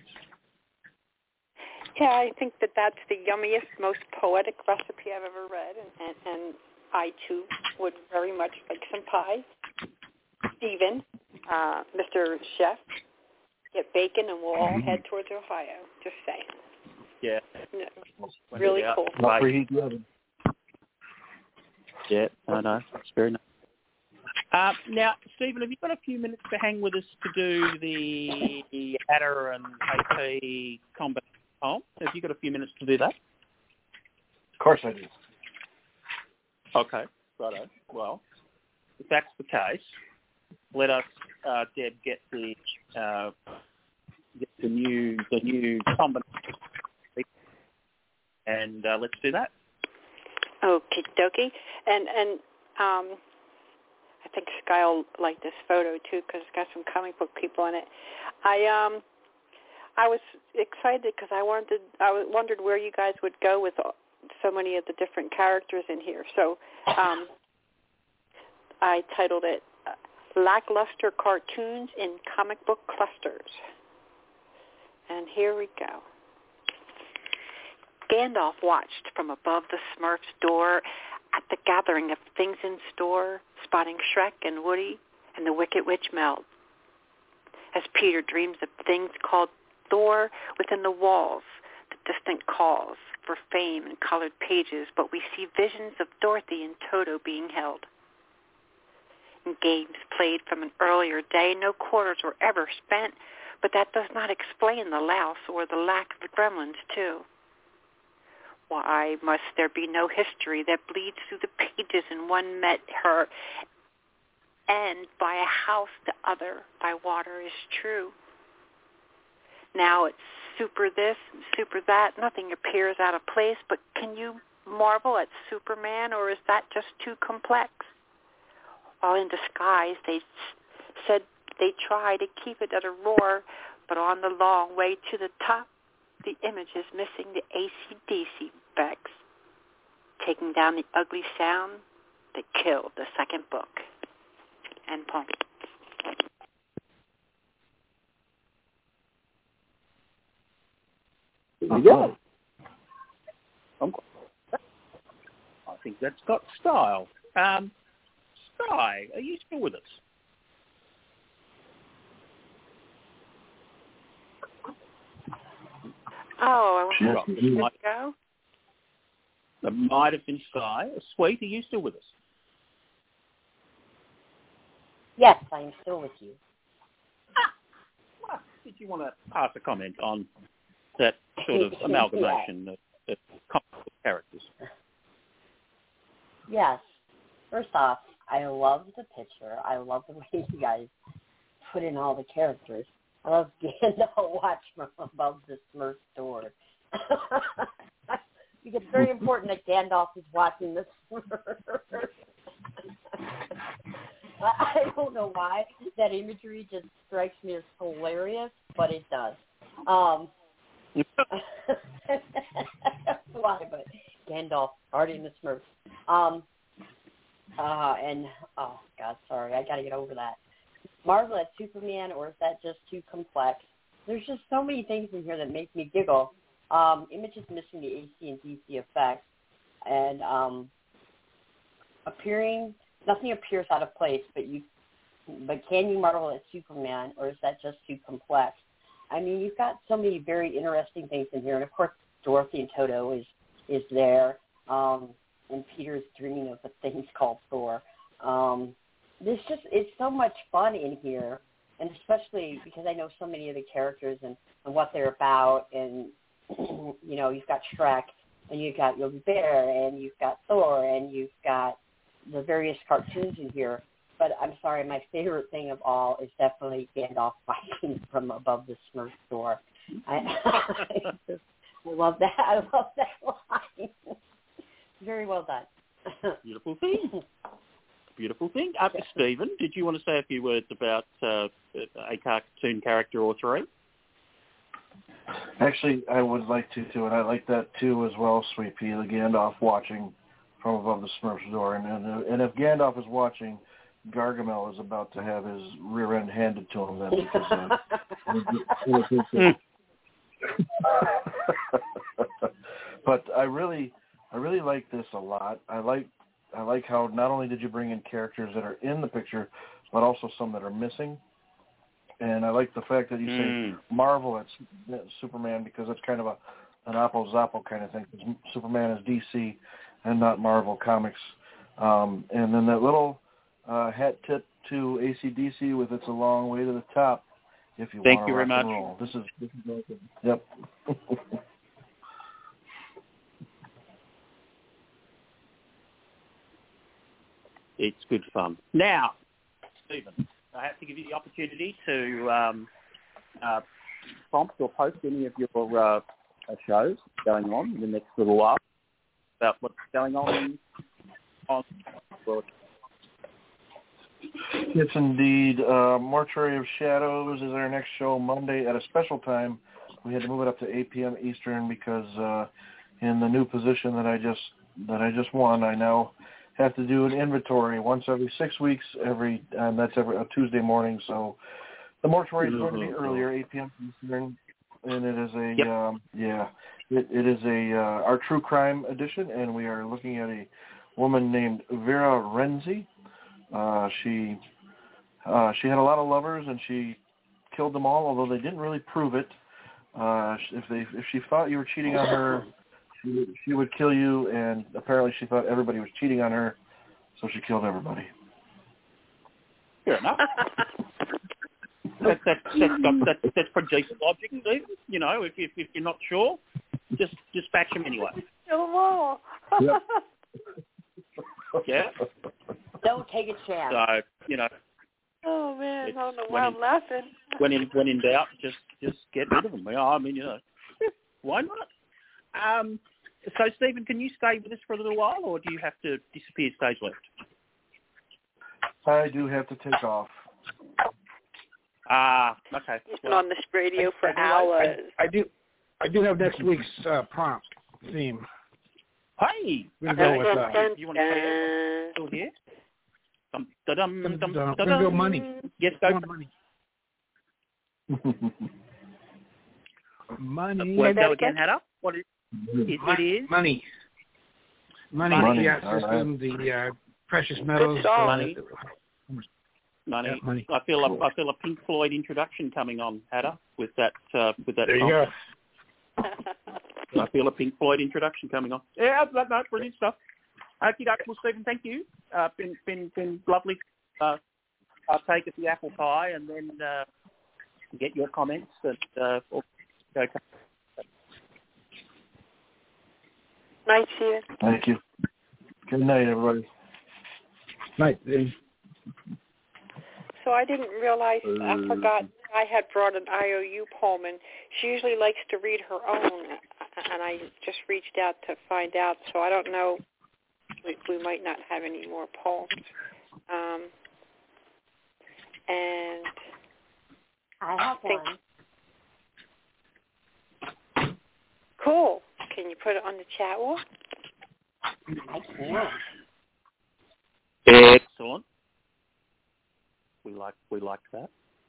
Yeah, I think that that's the yummiest, most poetic recipe I've ever read, and, and, and I, too, would very much like some pie. Stephen, uh, Mister Chef, get bacon, and we'll all head towards Ohio. Just saying. Yeah. No, really yeah. cool. Not for heat the oven. Yeah, I know. It's very nice. Uh, now, Stephen, have you got a few minutes to hang with us to do the Ada and A P combat poem? Have you got a few minutes to do that? Of course I do. Okay, righto. Well, if that's the case, let us, uh, Deb, get the uh, get the new the new combination, and uh, let's do that. Okie dokie. And and um, I think Sky will like this photo too because it's got some comic book people in it. I um I was excited because I wanted I wondered where you guys would go with so many of the different characters in here. So um, I titled it Lackluster Cartoons in Comic Book Clusters. And here we go. Gandalf watched from above the Smurf's door at the gathering of things in store, spotting Shrek and Woody and the Wicked Witch Meld. As Peter dreams of things called Thor within the walls, the distant calls for fame and colored pages, but we see visions of Dorothy and Toto being held. In games played from an earlier day, no quarters were ever spent, but that does not explain the louse or the lack of the gremlins, too. Why must there be no history that bleeds through the pages and one met her and by a house the other by water is true? Now it's super this and super that. Nothing appears out of place, but can you marvel at Superman, or is that just too complex? While in disguise, they said they try to keep it at a roar, but on the long way to the top, the image is missing the A C D C specs, taking down the ugly sound that killed the second book. End poem. There you go. I'm think that's got style. Um, Sky, are you still with us? Oh, Sure. let's go. It might have been Sky. Sweet, are you still with us? Yes, I am still with you. Ah, well, did you want to pass a comment on that sort of amalgamation of, of comic book characters? Yes. First off, I love the picture. I love the way you guys put in all the characters. I love Gandalf watch from above the Smurf door. Because it's very important that Gandalf is watching the Smurf. I don't know why that imagery just strikes me as hilarious, but it does. Um, why? But Gandalf already in the Smurf. Um, uh, and oh God, sorry, I got to get over that. Marvel at Superman, or is that just too complex? There's just so many things in here that make me giggle. Um, Image is missing the A C and D C effects, and um, appearing. Nothing appears out of place, but you, but can you marvel at Superman, or is that just too complex? I mean, you've got so many very interesting things in here, and of course, Dorothy and Toto is is there, um, and Peter's dreaming of a thing called Thor. Um, there's just it's so much fun in here, and especially because I know so many of the characters and, and what they're about, and you know, you've got Shrek, and you've got Yogi Bear, and you've got Thor, and you've got the various cartoons in here, but I'm sorry, my favorite thing of all is definitely Gandalf watching from above the Smurf door. I, I, just, I love that. I love that line. Very well done. Beautiful thing. Beautiful thing. Uh, Stephen, did you want to say a few words about uh, a cartoon character or three? Actually, I would like to, too, and I like that, too, as well, Sweet Pea, the Gandalf watching from above the Smurf's door. And, and, and if Gandalf is watching, Gargamel is about to have his rear end handed to him then. Because, uh, but I really, I really like this a lot. I like, I like how not only did you bring in characters that are in the picture, but also some that are missing. And I like the fact that you mm. say Marvel at Superman, because it's kind of a an Oppo-Zoppo kind of thing. Superman is D C and not Marvel Comics. Um, and then that little uh, hat tip to A C D C with It's a Long Way to the Top, if you Thank want you to rock very and much. roll. This is, this is awesome. Yep. It's good fun. Now, Stephen, I have to give you the opportunity to um, uh, prompt or post any of your uh, shows going on in the next little while about what's going on on well, Yes, indeed. Uh, Mortuary of Shadows is our next show Monday at a special time. We had to move it up to eight p.m. Eastern because uh, in the new position that I just that I just won, I now have to do an inventory once every six weeks. Every and that's every a Tuesday morning. So the mortuary is going to be earlier, eight p.m. Eastern, and it is a yep. um, yeah, it, it is a uh, our true crime edition, and we are looking at a woman named Vera Renzi. Uh, she uh, she had a lot of lovers, and she killed them all, although they didn't really prove it. Uh, if they if she thought you were cheating on her, she, she would kill you, and apparently she thought everybody was cheating on her, so she killed everybody. Fair enough. that, that, that's, got, that, that's pretty decent logic, Steve. You know, if, if, if you're not sure, just dispatch them anyway. Kill them all. Yep. Yeah. Don't take a chance. So, you know. Oh man, I don't know why I'm laughing. When in when in doubt, just just get rid of them. I mean, you know, why not? Um, so, Stephen, can you stay with us for a little while, or do you have to disappear stage left? I do have to take off. Ah, uh, okay. He's been well, on this radio for I, hours. I, I do, I do have next week's uh, prompt theme. Hey, we're gonna go with uh, you want to say it? Still here? Dum, da-dum, dum, dum, we're gonna go money. Yes, go. Money. Money. Where go again, Hannah? What is it? It is money. Money, money. fiat system, right. the uh, precious metals. Uh, money. Money. Yeah, money. I feel a, I feel a Pink Floyd introduction coming on, Ada, with that uh, with that. There song. you go. I feel a Pink Floyd introduction coming on. Yeah, that, that brilliant stuff. Okay, well, Stephen, thank you. Uh, been been been lovely. Uh, I'll take it the apple pie and then uh, get your comments. And uh, okay. Night, Stephen. Thank you. Good night, everybody. Night, Dave. So I didn't realize, uh, I forgot I had brought an I O U poem, and she usually likes to read her own, and I just reached out to find out, so I don't know, we, we might not have any more poems. Um, and I have think, one. Cool. Can you put it on the chat wall? I can. Excellent. We like we like that.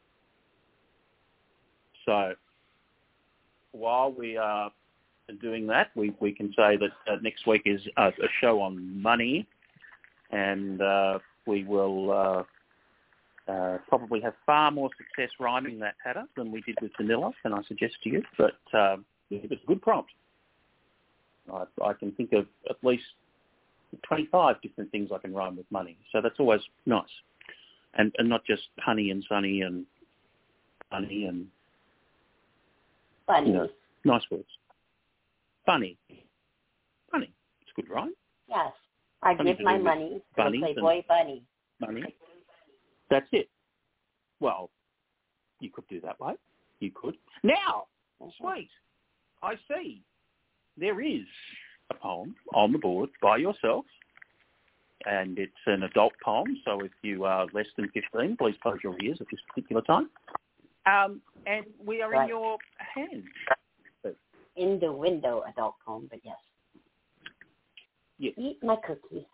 So while we are doing that, we, we can say that uh, next week is uh, a show on money, and uh, we will uh, uh, probably have far more success rhyming that Hatter than we did with vanilla, can I suggest to you? But uh, it was a good prompt. I, I can think of at least twenty-five different things I can rhyme with money, so that's always nice. And, and not just honey and sunny and honey and Funny. You know, nice words. Funny. Funny. It's a good rhyme. Yes. I Funny give my with money to the bunnies Playboy bunny. Money. That's it. Well, you could do that way. You could. Now, sweet. I see. There is a poem on the board by yourself, and it's an adult poem, so if you are less than fifteen, please close your ears at this particular time. Um, and we are right. in your hands. In the window adult poem, but yes. yes. Eat my cookie.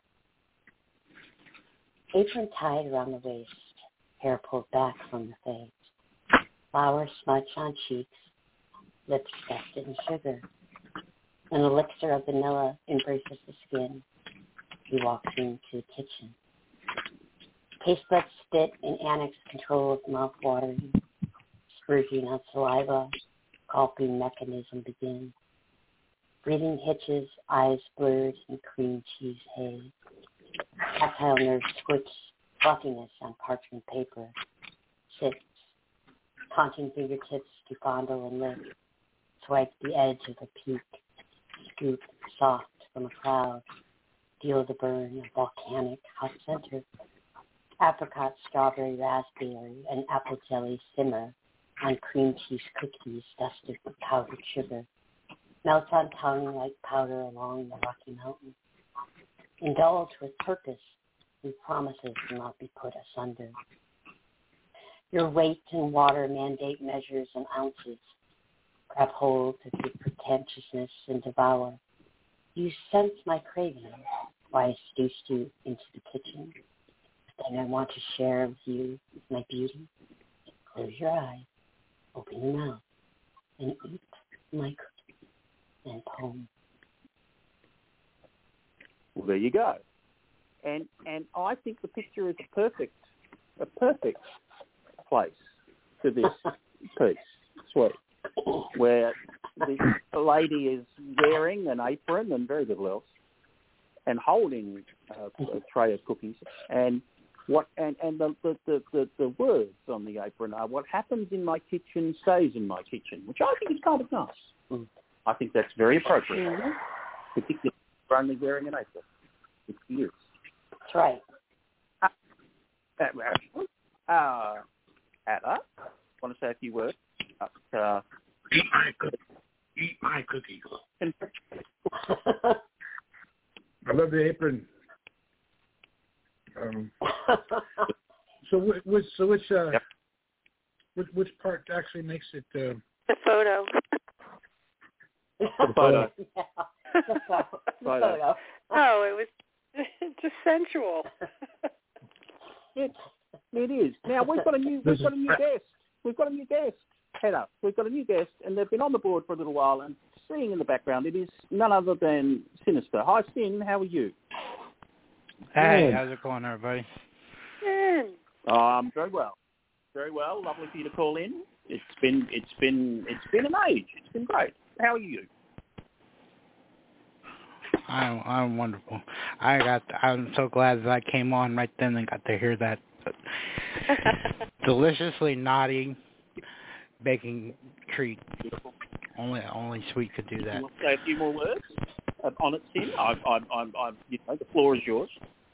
Apron tied around the waist, hair pulled back from the face. Flour smudged on cheeks, lips dusted in sugar. An elixir of vanilla embraces the skin. He walks into the kitchen. Taste buds spit in annex control of mouth-watering. Spurging on saliva, gulping mechanism begins. Breathing hitches, eyes blurred in cream cheese haze. Tactile nerves twitch, fluffiness on parchment paper. Sits, taunting fingertips to fondle and lick. Swipe the edge of a peak. Scoop, soft from a cloud. Feel the burn of volcanic hot center. Apricot, strawberry, raspberry, and apple jelly simmer on cream cheese cookies dusted with powdered sugar. Melts on tongue like powder along the Rocky Mountain. Indulge with purpose and promises to not be put asunder. Your weight in water mandate measures and ounces. Grab hold of your pretentiousness and devour. You sense my craving, why I seduced you into the kitchen. The thing I want to share with you is my beauty. Close your eyes, open your mouth, and eat my cookie and poem. Well, there you go. And and I think the picture is a perfect, a perfect place for this piece, sweet, where the lady is wearing an apron and very little else, and holding uh, a tray of cookies, and what and, and the, the, the, the, the words on the apron are, what happens in my kitchen stays in my kitchen, which I think is kind of nice. Mm. I think that's very appropriate, mm-hmm. particularly for only wearing an apron. It's you. That's right. Uh, uh, Ada, want to say a few words? Uh, Eat my cookie. Eat my cookie. I love the apron. Um, so which so which uh, yep. which which part actually makes it? Uh, the photo. The photo. Yeah. The photo. The photo. Oh, it was just sensual. it it is. Now we've got a new we've got a new guest. We've got a new guest. Head up. We've got a new guest, and they've been on the board for a little while. And seeing in the background, it is none other than Sinister. Hi, Sin. How are you? Hey, how's it going, everybody? Sin. Um, very well. Very well. Lovely for you to call in. It's been, it's been, it's been an age. It's been great. How are you? I'm, I'm wonderful. I got. I'm so glad that I came on right then and got to hear that deliciously naughty baking treat. Beautiful. Only, only Sweet could do that. You want to say a few more words uh, on it, Sin? I'm, I'm, I'm, I'm, you know, the floor is yours.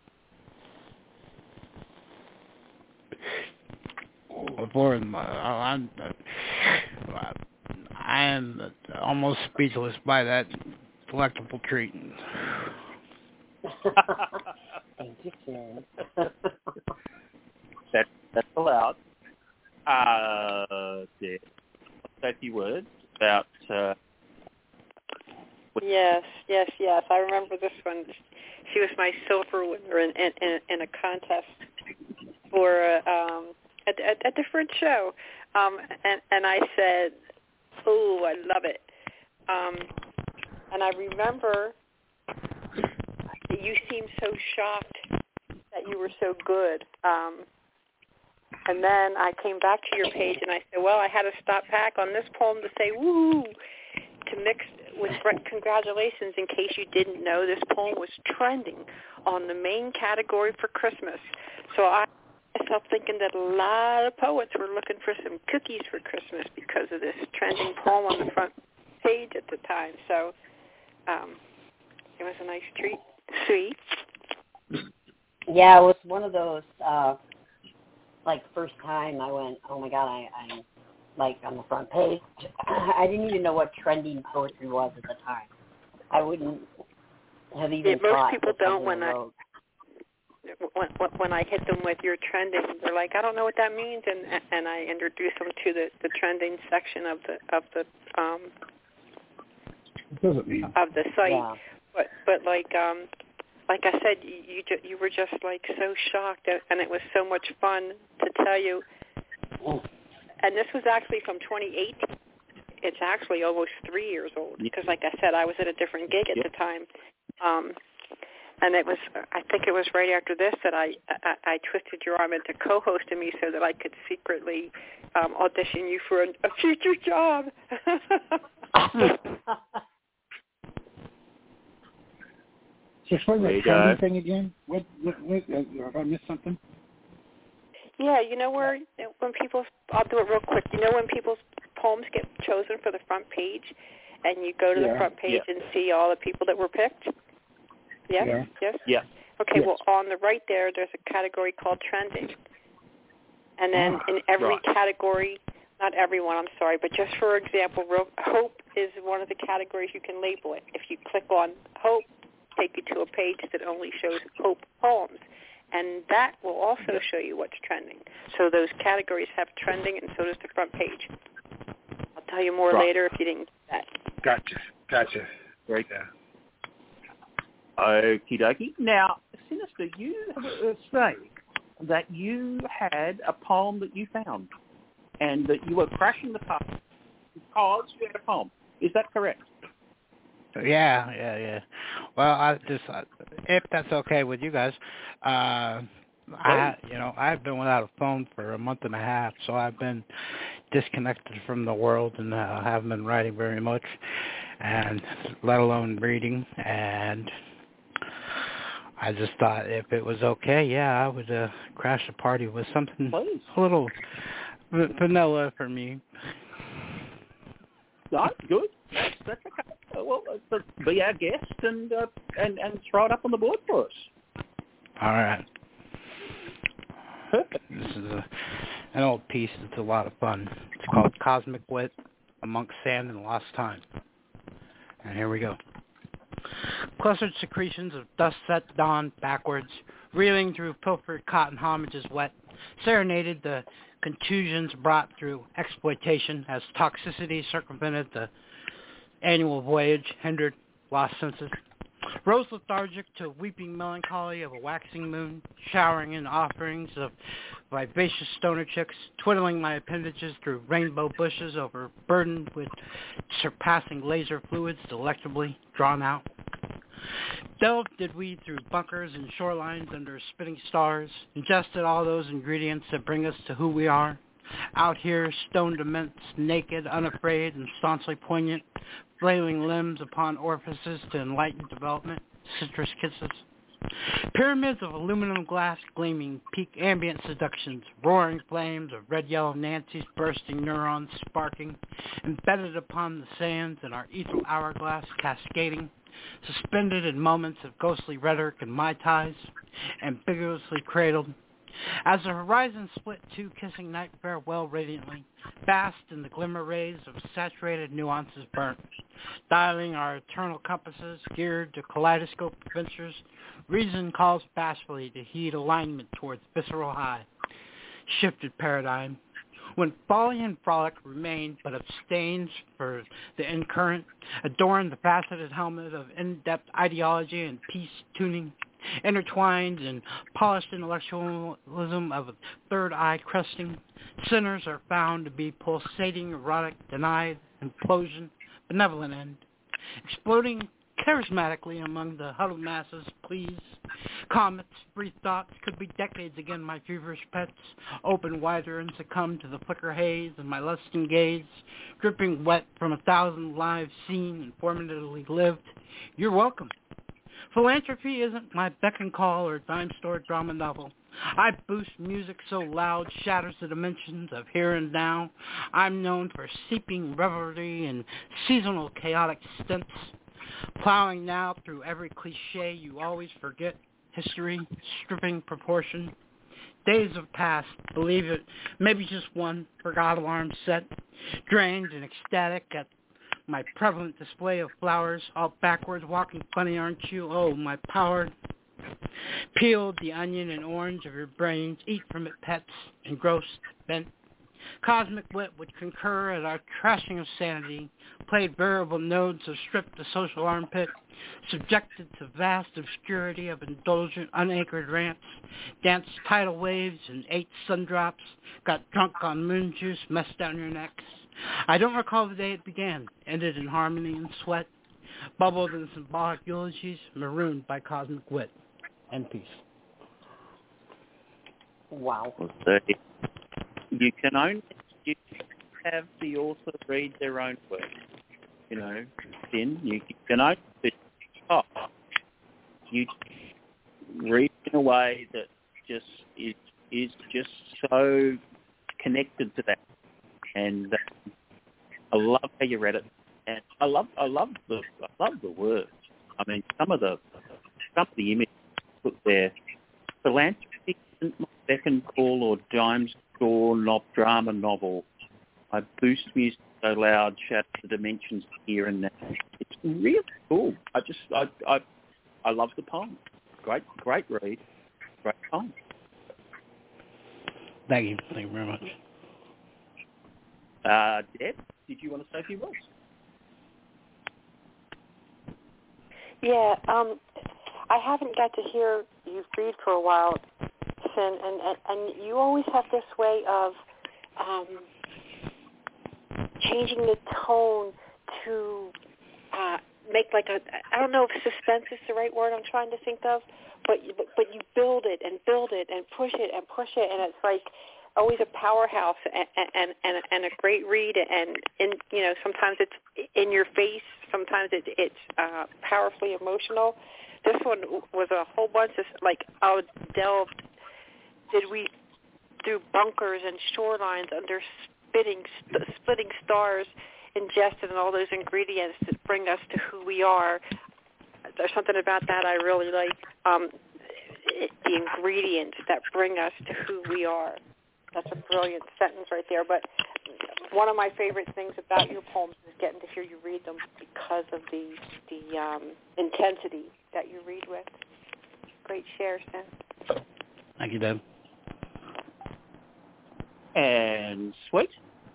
Before I'm, I am almost speechless by that delectable treat. Thank you, Sin. that, that's allowed. Uh, yeah. Say a few words about. Uh, yes, yes, yes. I remember this one. She was my silver winner in in, in, in a contest for uh, um, a, a, a different show, um, and and I said, "Oh, I love it." Um, and I remember that you seemed so shocked that you were so good. Um, and then I came back to your page and I said, well, I had to stop back on this poem to say, woo, to mix with congratulations. In case you didn't know, this poem was trending on the main category for Christmas. So I myself thinking that a lot of poets were looking for some cookies for Christmas because of this trending poem on the front page at the time. So um, it was a nice treat. Sweet. Yeah, it was one of those, uh, like, first time I went, oh, my God, I, I'm, like, on the front page. I didn't even know what trending poetry was at the time. I wouldn't have even yeah, most thought people that don't when I, wrote. when, when I hit them with your trending. They're like, I don't know what that means, and and I introduce them to the, the trending section of the of the um It doesn't mean. of the site. Yeah. But but like um like I said, you you, ju- you were just like so shocked, and it was so much fun to tell you. And this was actually from twenty eighteen. It's actually almost three years old because, like I said, I was at a different gig at yep. the time. Um, and it was, I think it was right after this that I, I, I twisted your arm into co-hosting me so that I could secretly um, audition you for a, a future job. So explain There that you trending go. thing again. What? What? what uh, have I missed something? Yeah, you know where when people, I'll do it real quick. You know when people's poems get chosen for the front page, and you go to Yeah. the front page Yeah. and see all the people that were picked? Yes? Yeah. Yes? Yeah. Okay, Yes. well, on the right there, there's a category called trending. And then Ah, in every right. category, not everyone, I'm sorry, but just for example, real, hope is one of the categories you can label it. If you click on hope, take you to a page that only shows hope poems. And that will also show you what's trending. So those categories have trending, and so does the front page. I'll tell you more Right. later if you didn't get that. Gotcha. Gotcha. Great. Yeah. Okie dokie. Now, Sinister, you uh, say that you had a poem that you found and that you were crashing the party because you had a poem. Is that correct? Yeah, yeah, yeah. Well, I just, uh, if that's okay with you guys, uh, I, you know, I've been without a phone for a month and a half, so I've been disconnected from the world and uh, haven't been writing very much, and let alone reading. And I just thought if it was okay, yeah, I would uh, crash the party with something Please. a little v- vanilla for me. No, good. That's, that's okay. Uh, well, uh, be our guest and, uh, and and throw it up on the board for us. All right. Perfect. This is a, an old piece. It's a lot of fun. It's called Cosmic Wit Amongst Sand and Lost Time. And here we go. Clustered secretions of dust-set dawn backwards, reeling through pilfered cotton homages wet, serenaded the contusions brought through exploitation as toxicity circumvented the annual voyage, hindered lost senses. Rose lethargic to weeping melancholy of a waxing moon, showering in offerings of vivacious stoner chicks, twiddling my appendages through rainbow bushes overburdened with surpassing laser fluids delectably drawn out. Delved did we through bunkers and shorelines under spinning stars, ingested all those ingredients that bring us to who we are. Out here, stoned immense, naked, unafraid, and staunchly poignant, flailing limbs upon orifices to enlighten development, citrus kisses. Pyramids of aluminum glass gleaming, peak ambient seductions, roaring flames of red-yellow Nancy's, bursting neurons sparking, embedded upon the sands in our ethereal hourglass cascading, suspended in moments of ghostly rhetoric and mai tais, ambiguously cradled. As the horizon split two kissing night farewell radiantly, basked in the glimmer rays of saturated nuances burnt, dialing our eternal compasses, geared to kaleidoscope adventures, reason calls bashfully to heed alignment towards visceral high, shifted paradigm. When folly and frolic remain but abstains for the incurrent, adorn the faceted helmet of in-depth ideology and peace tuning, intertwined in polished intellectualism of a third eye crusting, sinners are found to be pulsating, erotic, denied, implosion, benevolent end, exploding charismatically among the huddled masses, please. Comets, brief thoughts, could be decades again my feverish pets, open wider and succumb to the flicker haze of my lusting gaze, dripping wet from a thousand lives seen and formatively lived. You're welcome. Philanthropy isn't my beck and call or dime store drama novel. I boost music so loud, shatters the dimensions of here and now. I'm known for seeping revelry and seasonal chaotic stints, plowing now through every cliche you always forget, history, stripping proportion. Days have passed, believe it, maybe just one, forgot alarm set, drained and ecstatic at my prevalent display of flowers, all backwards, walking funny, aren't you? Oh, my power. Peeled the onion and orange of your brains, eat from it pets, engrossed, bent. Cosmic wit would concur at our trashing of sanity, played variable nodes of stripped the social armpit, subjected to vast obscurity of indulgent, unanchored rants, danced tidal waves and ate sundrops, got drunk on moon juice, messed down your necks. I don't recall the day it began, ended in harmony and sweat, bubbled in symbolic eulogies, marooned by cosmic wit. And peace. Wow. So you can only you have the author read their own work. You know, then you can only oh, you read in a way that just is is just so connected to that. And uh, I love how you read it, and I love, I love the, I love the words. I mean, some of the, some of the images put there. Philanthropy isn't my beck and call or dime store not drama novel. I boost music so loud, shatter the dimensions here and now. It's really cool. I just, I, I, I love the poem. Great, great read, great poem. Thank you. Thank you very much. Uh, Deb, did you want to say a few words? Yeah, um, I haven't got to hear you read for a while, Sin, and, and, and you always have this way of um, changing the tone to uh, make like a, I don't know if suspense is the right word I'm trying to think of, but, but, but you build it and build it and push it and push it, and it's like always a powerhouse and and, and, and a great read, and, and you know sometimes it's in your face, sometimes it, it's uh, powerfully emotional. This one was a whole bunch of like I delved. Did we through bunkers and shorelines under spitting sp- splitting stars, ingested in all those ingredients that bring us to who we are. There's something about that I really like. Um, it, the ingredients that bring us to who we are. That's a brilliant sentence right there. But one of my favorite things about your poems is getting to hear you read them because of the the um, intensity that you read with. Great share, Stan. Thank you, Deb. And Sweet?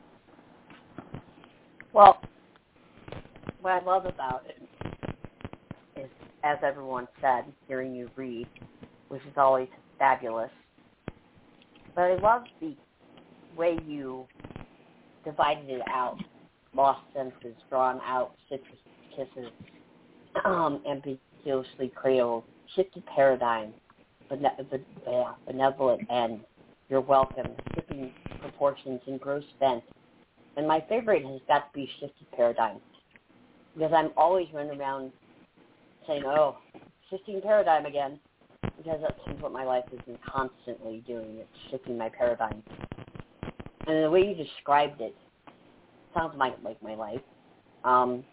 Well, what I love about it is, as everyone said, hearing you read, which is always fabulous. But I love the way you divided it out. Lost senses, drawn out, citrus kisses, um, ridiculously cradled, shifted paradigm, bene- be- yeah, benevolent end. You're welcome, skipping proportions and gross bent. And my favorite has got to be shifted paradigm, because I'm always running around saying, oh, shifting paradigm again, because that seems what my life has been constantly doing. It's shifting my paradigm. And the way you described it sounds like, like my life. Um,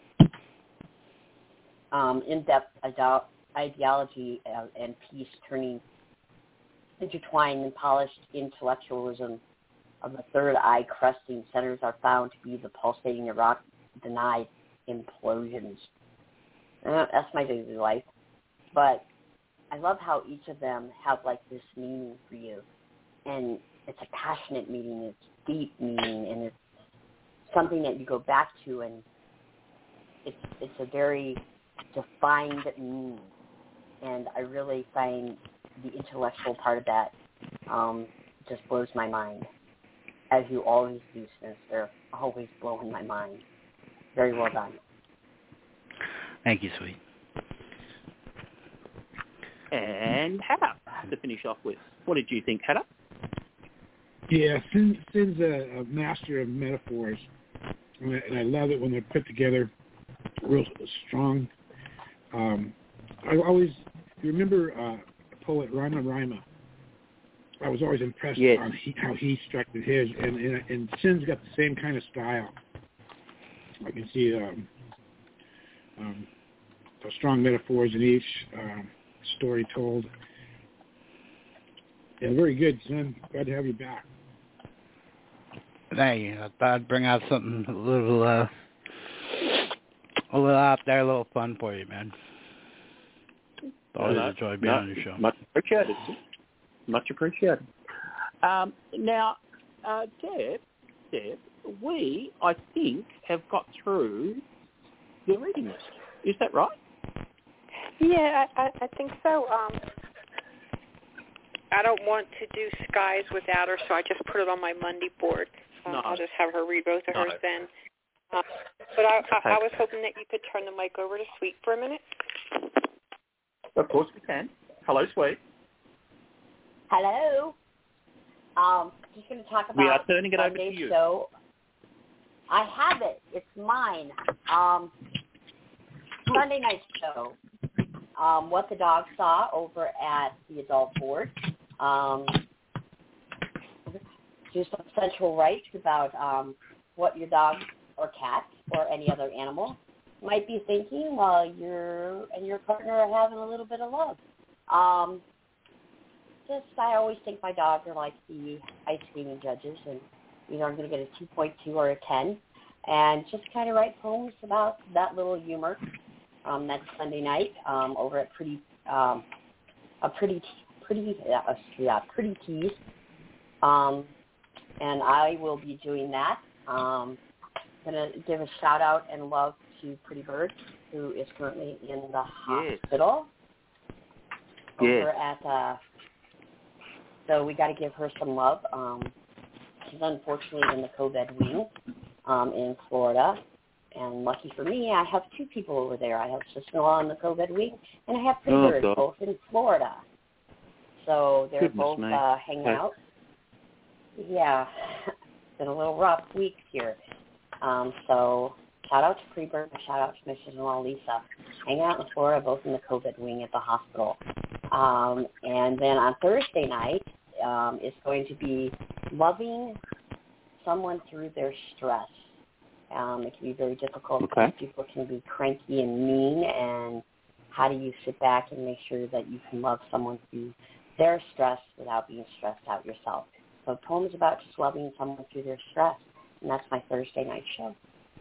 um, in-depth ide- ideology uh, and peace turning intertwined and polished intellectualism of the third eye crusting centers are found to be the pulsating Iraq denied implosions. Uh, that's my daily life. But I love how each of them have like this meaning for you. And it's a passionate meaning, it's deep meaning, and it's something that you go back to, and it's it's a very defined meaning. And I really find the intellectual part of that um, just blows my mind, as you always do, since they're always blowing my mind. Very well done. Thank you, sweet. And Hannah, to finish off with, what did you think, Hannah? Yeah, Sin, Sin's a, a master of metaphors, and I, and I love it when they're put together real strong. Um, I always, you remember uh, poet Rama Rima? I was always impressed yes. on he, how he structured his, and, and, and Sin's got the same kind of style. I can see um, um, strong metaphors in each um, story told. Yeah, very good, Sin. Glad to have you back. Thank you. I thought I'd bring out something a little, uh, a little out there, a little fun for you, man. Always no, enjoy being no, on your show. Much appreciated. Much appreciated. Um, now, uh, Deb, Deb, we, I think, have got through the reading list. Is that right? Yeah, I, I think so. Um, I don't want to do Skies without her, so I just put it on my Monday board. Um, no. I'll just have her read both of no. hers then. Uh, but I, I, I was hoping that you could turn the mic over to Sweet for a minute. Of course we can. Hello, Sweet. Hello. Um, just going to talk about we are turning it Monday's over to you. Show. I have it. It's mine. Um, Sunday night show. Um, what the dog saw over at the adult board. Um, do some central rights about um, what your dog or cat or any other animal might be thinking while you and your partner are having a little bit of love. Um, just, I always think my dogs are like the ice cream judges, and either I'm going to get a two point two or a ten, and just kind of write poems about that little humor. Um, that's Sunday night um, over at Pretty, um, a Pretty, Pretty, uh, yeah, Pretty Tees, um, and I will be doing that. Um, I'm going to give a shout out and love to Pretty Bird, who is currently in the yes. hospital over yes. at. Uh, so we got to give her some love. Um, she's unfortunately in the COVID wing um, in Florida. And lucky for me, I have two people over there. I have sister-in-law in the COVID wing, and I have Pretty oh, Bird, God. both in Florida. So they're Goodness both me. uh, hanging okay. out. Yeah, it's been a little rough week here. Um, so shout out to Pretty Bird, and shout out to my sister-in-law, Lisa. Hanging out in Florida, both in the COVID wing at the hospital. Um, and then on Thursday night um, is going to be loving someone through their stress. Um, it can be very difficult okay. because people can be cranky and mean, and how do you sit back and make sure that you can love someone through their stress without being stressed out yourself? So poems about just loving someone through their stress, and that's my Thursday night show.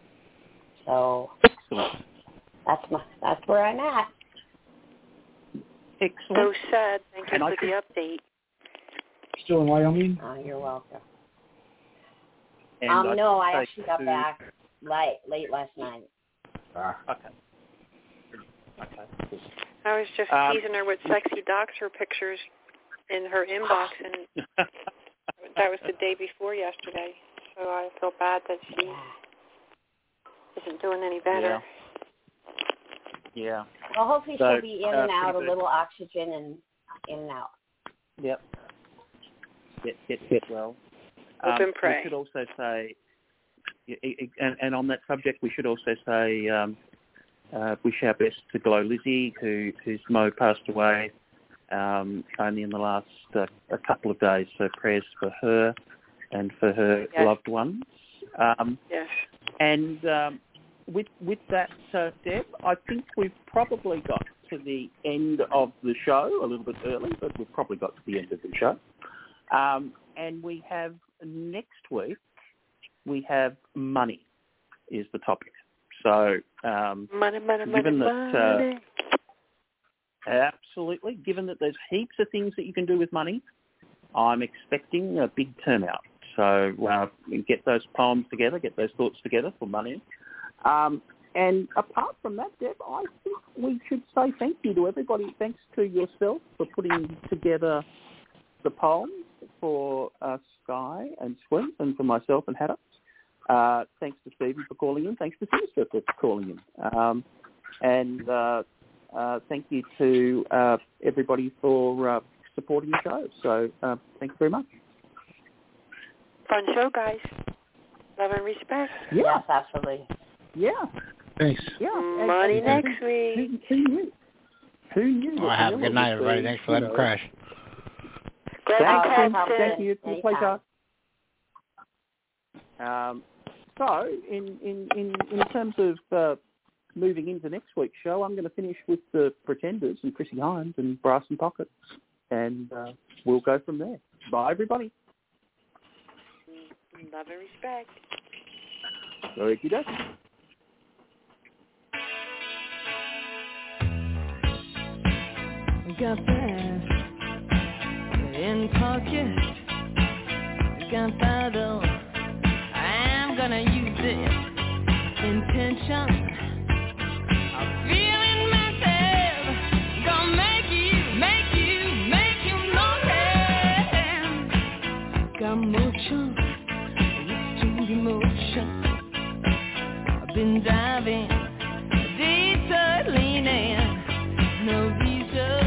So Excellent. that's my that's where I'm at. Excellent. So sad. Thank you and for I the update. Still in Wyoming? Oh, you're welcome. And um, I'd no, I say actually got to... back late late last night. Ah. Okay. Okay. I was just Um, teasing her with sexy doctor pictures in her inbox, and that was the day before yesterday. So I feel bad that she isn't doing any better. Yeah. Well, hopefully So, she'll be in uh, and out, a pretty good. little oxygen and in and out. Yep. Get get get well. Hope Um, and pray. We should also say, and, and on that subject, we should also say, um, uh, wish our best to Glow Lizzie, who whose Mo passed away um, only in the last uh, a couple of days. So prayers for her and for her Yes. loved ones. Um, Yes. and um, with with that, uh, Deb, I think we've probably got to the end of the show, a little bit early, but we've probably got to the end of the show. Um, and we have next week, we have money is the topic. So um, money, money, given money, that, money. Uh, absolutely, given that there's heaps of things that you can do with money, I'm expecting a big turnout. So uh, get those poems together, get those thoughts together for money. Um, and apart from that, Deb, I think we should say thank you to everybody. Thanks to yourself for putting together the poems for uh, Sky and Swim, and for myself and Hatter. Uh, thanks to Stevie for calling in. Thanks to Sinister for calling in. Um, and uh, uh, thank you to uh, everybody for uh, supporting the show. So uh, thank you very much. Fun show, guys. Love and respect. Yeah. Yes, absolutely. Yeah. Thanks. Yeah. And, Money and, next and, week. Who, who knew? Who knew? Well, that have a Vanilla good night, would everybody. be, Thanks for letting you me know, crash. Glad Thank you you. called, Thank Sid. you. It's a Anytime. pleasure. Um, so, in, in, in, in terms of uh, moving into next week's show, I'm going to finish with the Pretenders and Chrissy Hines and Brass and Pocket, and uh, we'll go from there. Bye, everybody. Love and respect. Okie dokie. Got that in pocket, got that though. I'm gonna use it. Intention, I'm feeling myself. Gonna make you, make you, make you notice. Got motion, used to emotion. I've been diving, deeper leaning, no reason.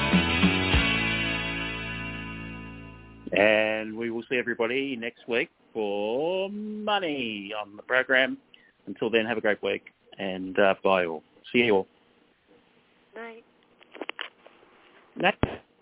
And we will see everybody next week for money on the program. Until then, have a great week, and uh, bye all. See you all. Night. Night.